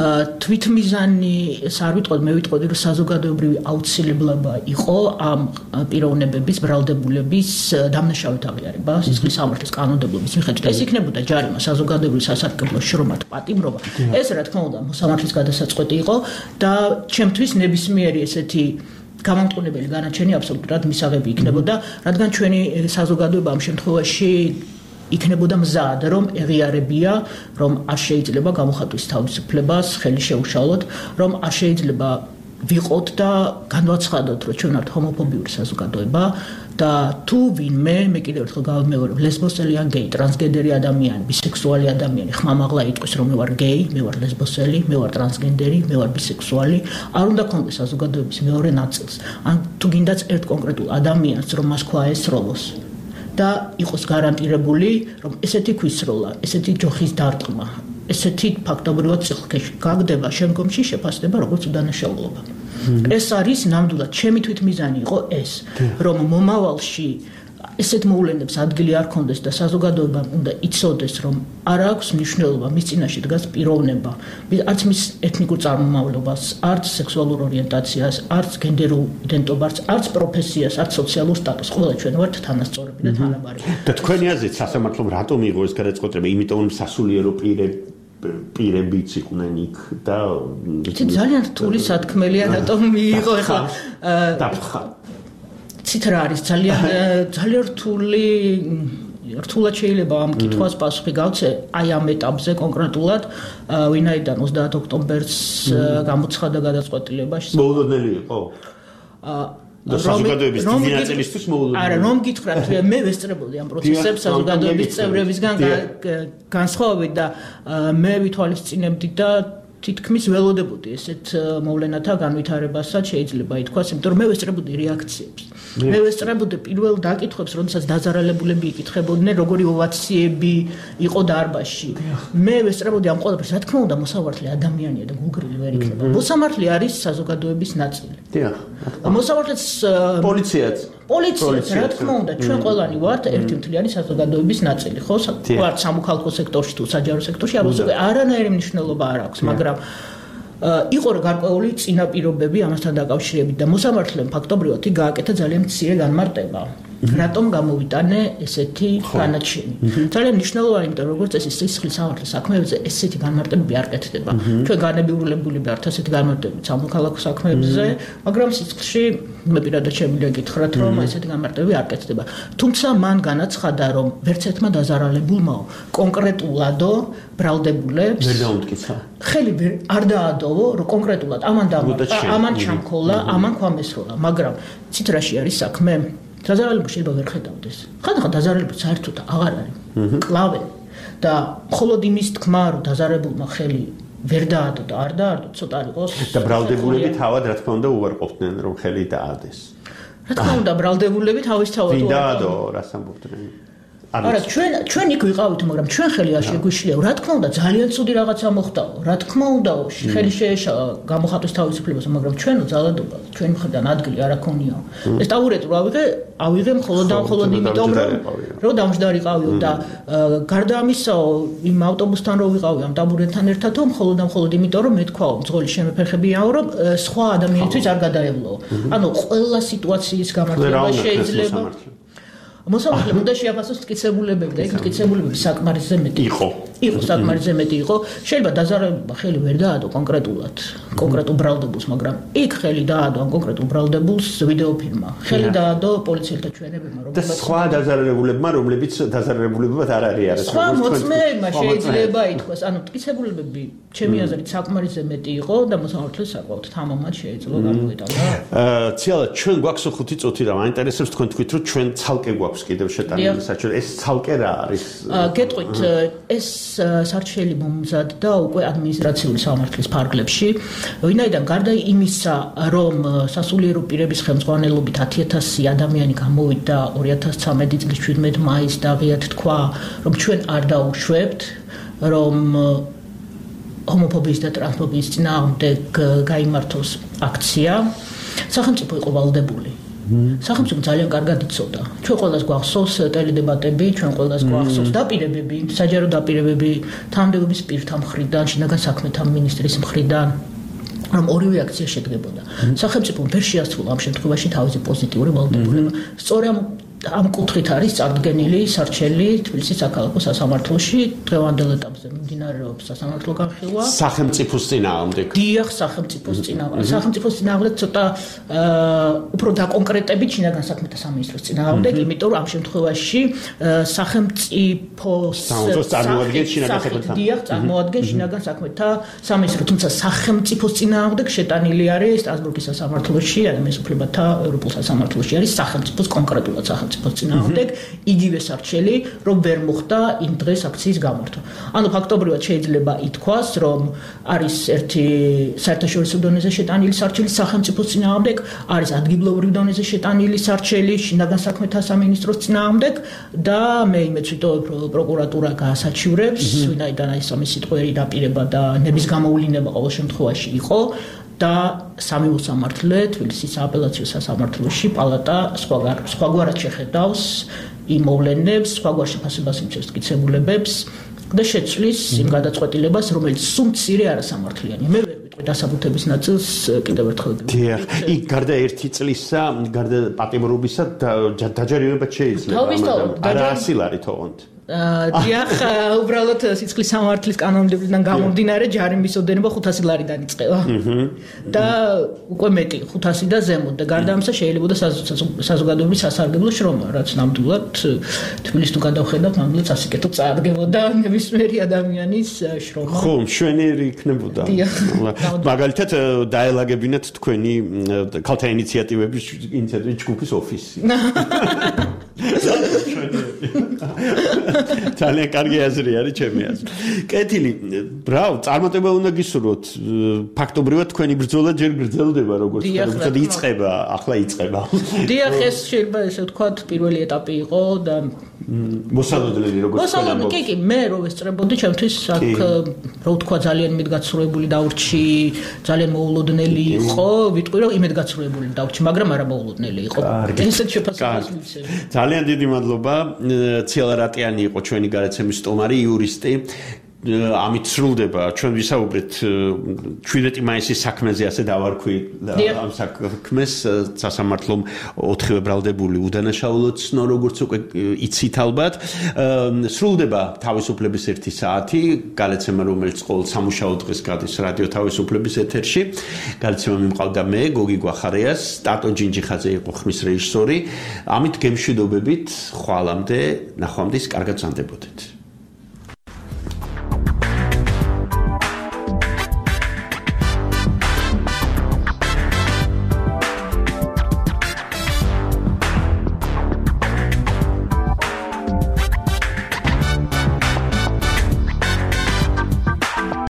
თვითმიზანის არ ვიტყოდი მე ვიტყოდი რომ საზოგადოებრივი აუცილებლობა იყო ამ პიროვნებების ბრალდებულების დამნაშავედ აღიარება სისხლის სამართლის კანონმდებლობის მიხედვით ეს იქნებოდა ჯარიმა საზოგადოებრივი სასარგებლო შრომად პატიმრობა ეს რა თქმა უნდა მოსამართლის გადასაწყვეტი იყო და ჩემთვის ნებისმიერი ესეთი გამამტყუნებელი განაჩენი აბსოლუტურად მისაღები იქნებოდა, რადგან ჩვენი საზოგადოება ამ შემთხვევაში იქნებოდა მზად, რომ ეღიარებია, რომ არ შეიძლება გამოხატვის თავისუფლებას ხელი შეუშალოთ, რომ არ შეიძლება ვიყოთ და განვაცხადოთ, რომ ჩვენ ვართ ჰომოფობიური საზოგადოება და თუ ვინმე, მე კიდევ ერთხელ გავიმეორებ, ლესბოსელი ან გეი, ტრანსგენდერი ადამიანი, ბისექსუალი ადამიანი ხმამაღლა იტყვის, რომ მე ვარ გეი, მე ვარ ლესბოსელი, მე ვარ ტრანსგენდერი, მე ვარ ბისექსუალი, არ უნდა კონდეს საზოგადოების მეორე ნაწილს. ან თუ გინდაც ერთ კონკრეტულ ადამიანს, რომ მას ქვა ესროლოს და იყოს გარანტირებული, რომ ესეთი ქვისროლა, ესეთი ჯოხის დარტყმა, ესეთი ფაქტობრივად სიხლქეში გაგდება, შემდგომში შეფასდება როგორც უდანაშაულობა. ეს არის ნამდვილად ჩემი თვითმიზანი იყო ეს, რომ მომავალში ესეთ მოვლენებს ადგილი არ კონდეს და საზოგადოებამ უნდა იცოდეს, რომ არ აქვს მნიშვნელობა მის წინაშე დგას პიროვნება, არც მის ეთნიკურ წარმომავლობას, არც სექსუალურ ორიენტაციას, არც გენდერულ იდენტობას, არც პროფესიას, არც სოციალურ სტატუსს. ყველა ჩვენ ვართ თანასწორები და თანაბარი. და თქვენი აზრით სასამართლომ რატომ მიიღო ეს გადაწყვეტილება? იმიტომ რომ სასულიერო პირებიც იყვნენ იქ და ძალიან რთული სათქმელია რატომ მიიღო ახლა ცით რა არის ძალიან რთულად შეიძლება ამ კითხვას პასუხი გავცე აი ამ ეტაპზე კონკრეტულად ვინაიდან 30 ოქტომბერს გამოცხადა გადაწყვეტილებაში მოულოდნელი იყო და საზოგადოების დიდი ნაწილისთვის მოულოდნელი არა რომ გითხრათ მე ვესწრებოდი ამ პროცესებს საზოგადოების წევრებისგან განსხვავებით და მე ვითვალისწინებდი და თითქმის ველოდებოდი ესეთ მოვლენათა განვითარებასაც შეიძლება ითქვას, იმიტომ რომ მე ვესწრებოდი რეაქციებს. მე ვესწრებოდი პირველ დაკითხვებს, როდესაც დაზარალებულები იკითხებოდნენ, როგორი ოვაციები იყო დარბაზში. მე ვესწრებოდი ამ ყველაფერს, რა თქმა უნდა, მოსამართლე ადამიანია და გულგრილი ვერ იქნება. მოსამართლე არის საზოგადოების ნაწილი. დიახ. მოსამართლეც პოლიციაც რა თქმა უნდა, ჩვენ ყველანი ვართ ერთი მთლიანი საზოგადოების ნაწილი, ხო? ვართ სამოქალაქო სექტორში თუ საჯარო სექტორში, ამაზე არანაირი მნიშვნელობა არ აქვს, მაგრამ იყო გარკვეული წინაპირობები ამასთან დაკავშირებით და მოსამართლემ ფაქტობრივად გააკეთა ძალიან მცირე განმარტება. რატომ გამოვიტანე ესეთი განაჩენი? ძალიან მნიშვნელოვანი, იმიტომ რომ როგორც წესი სისხლის სამართლის საქმეებზე ესეთი განმარტებები არ კეთდება. ჩვენ განებიურლებული ვართ ესეთი განმარტებებით სამოქალაქო საქმეებზე, მაგრამ სისხლში მე პირადად შემიძლია გითხრათ, რომ ესეთი განმარტებები არ კეთდება. თუმცა მან განაცხადა, რომ ვერც ერთმა დაზარალებულმა კონკრეტულადო ბრალდებულებს ვერ დაუმტკიცა. ხელი არ დაადოვო, რომ კონკრეტულად ამან დამართა, ამან ჩამქოლა, ამან ქვამესროლა, მაგრამ ცით რაში არის საქმე? დაზარალება შეიძლება ვერ ხედავდეს. ხანდახან დაზარალება საერთოდ აღარ არის. კლავენ და მხოლოდ იმის თქმა, რომ დაზარალებულმა ხელი ვერ დაადო და არ დაადო, ცოტა იყოს. და ბრალდებულები თავად რა თქმა უნდა უარყოფდნენ, რომ ხელი დაადეს. რა თქმა უნდა, ბრალდებულები თავისთავად უარყოფდნენ. დაადო, რას ამბობდნენ? არა, ჩვენ იქ ვიყავით, მაგრამ ჩვენ ხელი არ შეგვიშლია. რა თქმა უნდა, ძალიან ცუდი რაღაცა მოხდაო. რა თქმა უნდა, ხელი შეეშალა გამოხატვის თავისუფლებას, მაგრამ ჩვენო ძალადობა, ჩვენი მხრიდან ადგილი არ აქონიაო. ეს ტაბურეტი ავიღე მხოლოდ იმიტომ, რომ დამждარიყავიო და გარდა ამისაო, იმ ავტობუსთან რო ვიყავი ამ ტაბურეტთან ერთადო, მხოლოდ იმიტომ, რომ მე თქვაო, მძღოლი შემეფერხებიაო, რომ სხვა ადამიანისთვის არ გადაევლო. ანუ ყველა სიტუაციის გამართლება შეიძლება მოსამართლემ უნდა შეაფასოს მტკიცებულებები და იქ მტკიცებულებები საკმარისზე მეტი იყო. იყო საკმარისზე მეტი იყო. შეიძლება დაზარალება ხელი ვერ დაადო კონკრეტულად, კონკრეტულ ბრალდებულს, მაგრამ იქ ხელი დაადო ამ კონკრეტულ ბრალდებულს ვიდეოფილმმა. ხელი დაადო პოლიციელთა ჩვენებებმა, და სხვა დაზარალებულებმა, რომლებიც დაზარალებულებად არ არის. სხვა მოწმეებმა შეიძლება ითქვას, ანუ მტკიცებულებები ჩემი აზრით საკმარისზე მეტი იყო და მოსამართლეს საკმაოდ თამამად შეიძლება გამოიტანა. ციალა ჩვენ გვაქვს 5 წუთი და მაინტერესებს თქვენ თქვით რომ ჩვენ ცალკე გვაქვს კიდევ შეტანილი საჩვენო. ეს ცალკე რა არის? გეტყვით, ეს სარჩელი მომზადდა უკვე ადმინისტრაციული სამართლის ფარგლებში, ვინაიდან გარდა იმისა, რომ სასულიერო პირების ხელმძღვანელობით 10,000 ადამიანი გამოვიდა 2013 წლის 17 მაისს და ღიად თქვა, რომ ჩვენ არ დაუშვებთ, რომ ჰომოფობიის და ტრანსფობიის წინააღმდეგ გაიმართოს აქცია, სახელმწიფო იყო ვალდებული. სახელმწიფო ძალიან კარგად იცოდა. ჩვენ ყველას გვახსოვს ტელედებატები, ჩვენ ყველას გვახსოვს დაპირებები, საჯარო დაპირებები თანამდებობის პირთა მხრიდან, შინაგან საქმეთა მინისტრის მხრიდან, რომ ორივე აქცია შედგებოდა. სახელმწიფო ვერ შეასრულა ამ შემთხვევაში თავისი პოზიტიური ვალდებულება. სწორედ ამ კუთხით არის წარდგენილი სარჩელი თბილისის საქალაქო სასამართლოში, დღევანდელ ეტაპზე მიმდინარეობს სასამართლო განხილვა. სახელმწიფოს წინააღმდეგ. დიახ, სახელმწიფოს წინააღმდეგ. სახელმწიფოს წინააღმდეგ ცოტა უფრო დაკონკრეტებით შინაგან საქმეთა სამინისტროს წინააღმდეგ, იმიტომ რომ ამ შემთხვევაში სახელმწიფოს წარმოადგენს შინაგან საქმეთა. დიახ, წარმოადგენს შინაგან საქმეთა სამინისტრო, თუმცა სახელმწიფოს წინააღმდეგ შეტანილი არის სტრასბურგის სასამართლოში, ადამიანის უფლებათა ევროპულ სასამართლოში არის სახელმწიფოს კონკრეტულად სახელმწიფოს წინააღმდეგ იგივე სარჩელი, რომ ვერ მოხდა იმ დღეს აქციის გამართვა. ანუ ფაქტობრივად შეიძლება ითქვას, რომ არის ერთი საერთაშორისო დონეზე შეტანილი სარჩელი სახელმწიფოს წინააღმდეგ, არის ადგილობრივ დონეზე შეტანილი სარჩელი შინაგან საქმეთა სამინისტროს წინააღმდეგ და მე იმედს ვიტოვებ, რომ პროკურატურა გაასაჩივრებს, ვინაიდან ეს სამი სიტყვერი დაპირება და ნების გამოვლინება ყოველ შემთხვევაში იყო. და სამი მოსამართლე თბილისის სააპელაციო სასამართლოში პალატა სხვაგვარად შეხედავს იმ მოვლენებს, სხვაგვარ შეფასებას მიცემს მტკიცებულებებს და შეცვლის იმ გადაწყვეტილებას, რომელიც სულ მცირე არასამართლიანია. მე ვერ ვიტყვი დასაბუთების ნაწილს კიდევ ერთხელ. დიახ, იქ გარდა 1 წლისა, გარდა პატიმრობისა დაჯერებებაც შეიძლება. არა 100 ლარი თողონთ. დიახ, უბრალოდ სიცხლის სამართლის კანონმდებლიდან გამომდინარე ჯარიმის ოდენობა 500 ლარიდან იწყება. და უკვე მეტი 500 და ზემოთ და გარდა ამისა შეიძლება საზოგადოების სასარგებლო შრომა, რაც ნამდვილად თბილისს თუ გადავხედავთ, ნამდვილად სასიკეთო წარდგებოდა ნებისმიერი ადამიანის შრომა. ხო, მშვენიერი იქნებოდა. მაგალითად დაელაგებინათ თქვენი ქალთა ინიციატივების ჯგუფის ოფისი. ძალიან კარგი აზრი არის ჩემი აზრით. კეთილი, ბრავ, წარმატება უნდა გისურვოთ. ფაქტობრივად თქვენი ბრძოლა ჯერ გრძელდება, როგორც იწყება, ახლა იწყება. დიახ, ეს შეიძლება ესე ვთქვათ, პირველი ეტაპი იყო და მოსალოდნელი როგორც კი, კი, მე რო ვესწრებოდი, ჩემთვის აქ რო ვთქვა ძალიან იმედგაცრუებული დაურჩი, ძალიან მოულოდნელი იყო, ვიტყვი რომ იმედგაცრუებული დაურჩი, მაგრამ არა მოულოდნელი იყო. ესეთ შეფასებას მიცემ. ძალიან დიდი მადლობა. ციალა რატიანი იყო ჩვენი გადაცემის სტუმარი, იურისტი. ამით სრულდება ჩვენ ვისაუბრეთ 17 მაისის საქმეზე, ასე დავარქვი ამ საქმეს, სასამართლომ 4-ვე ბრალდებული უდანაშაულოდ ცნო, როგორც უკვე იცით ალბათ. სრულდება თავისუფლების 1 საათი, გადაცემა რომელიც ყოველ სამუშაო დღეს გადის რადიო თავისუფლების ეთერში. გადაცემა მიმყავდა მე, გოგი გვახარიას, ტატო ჯინჯიხაძე იყო ხმის რეჟისორი. ამით გემშვიდობებით, ხვალამდე, ნახვამდის, კარგად ზანდებოდეთ.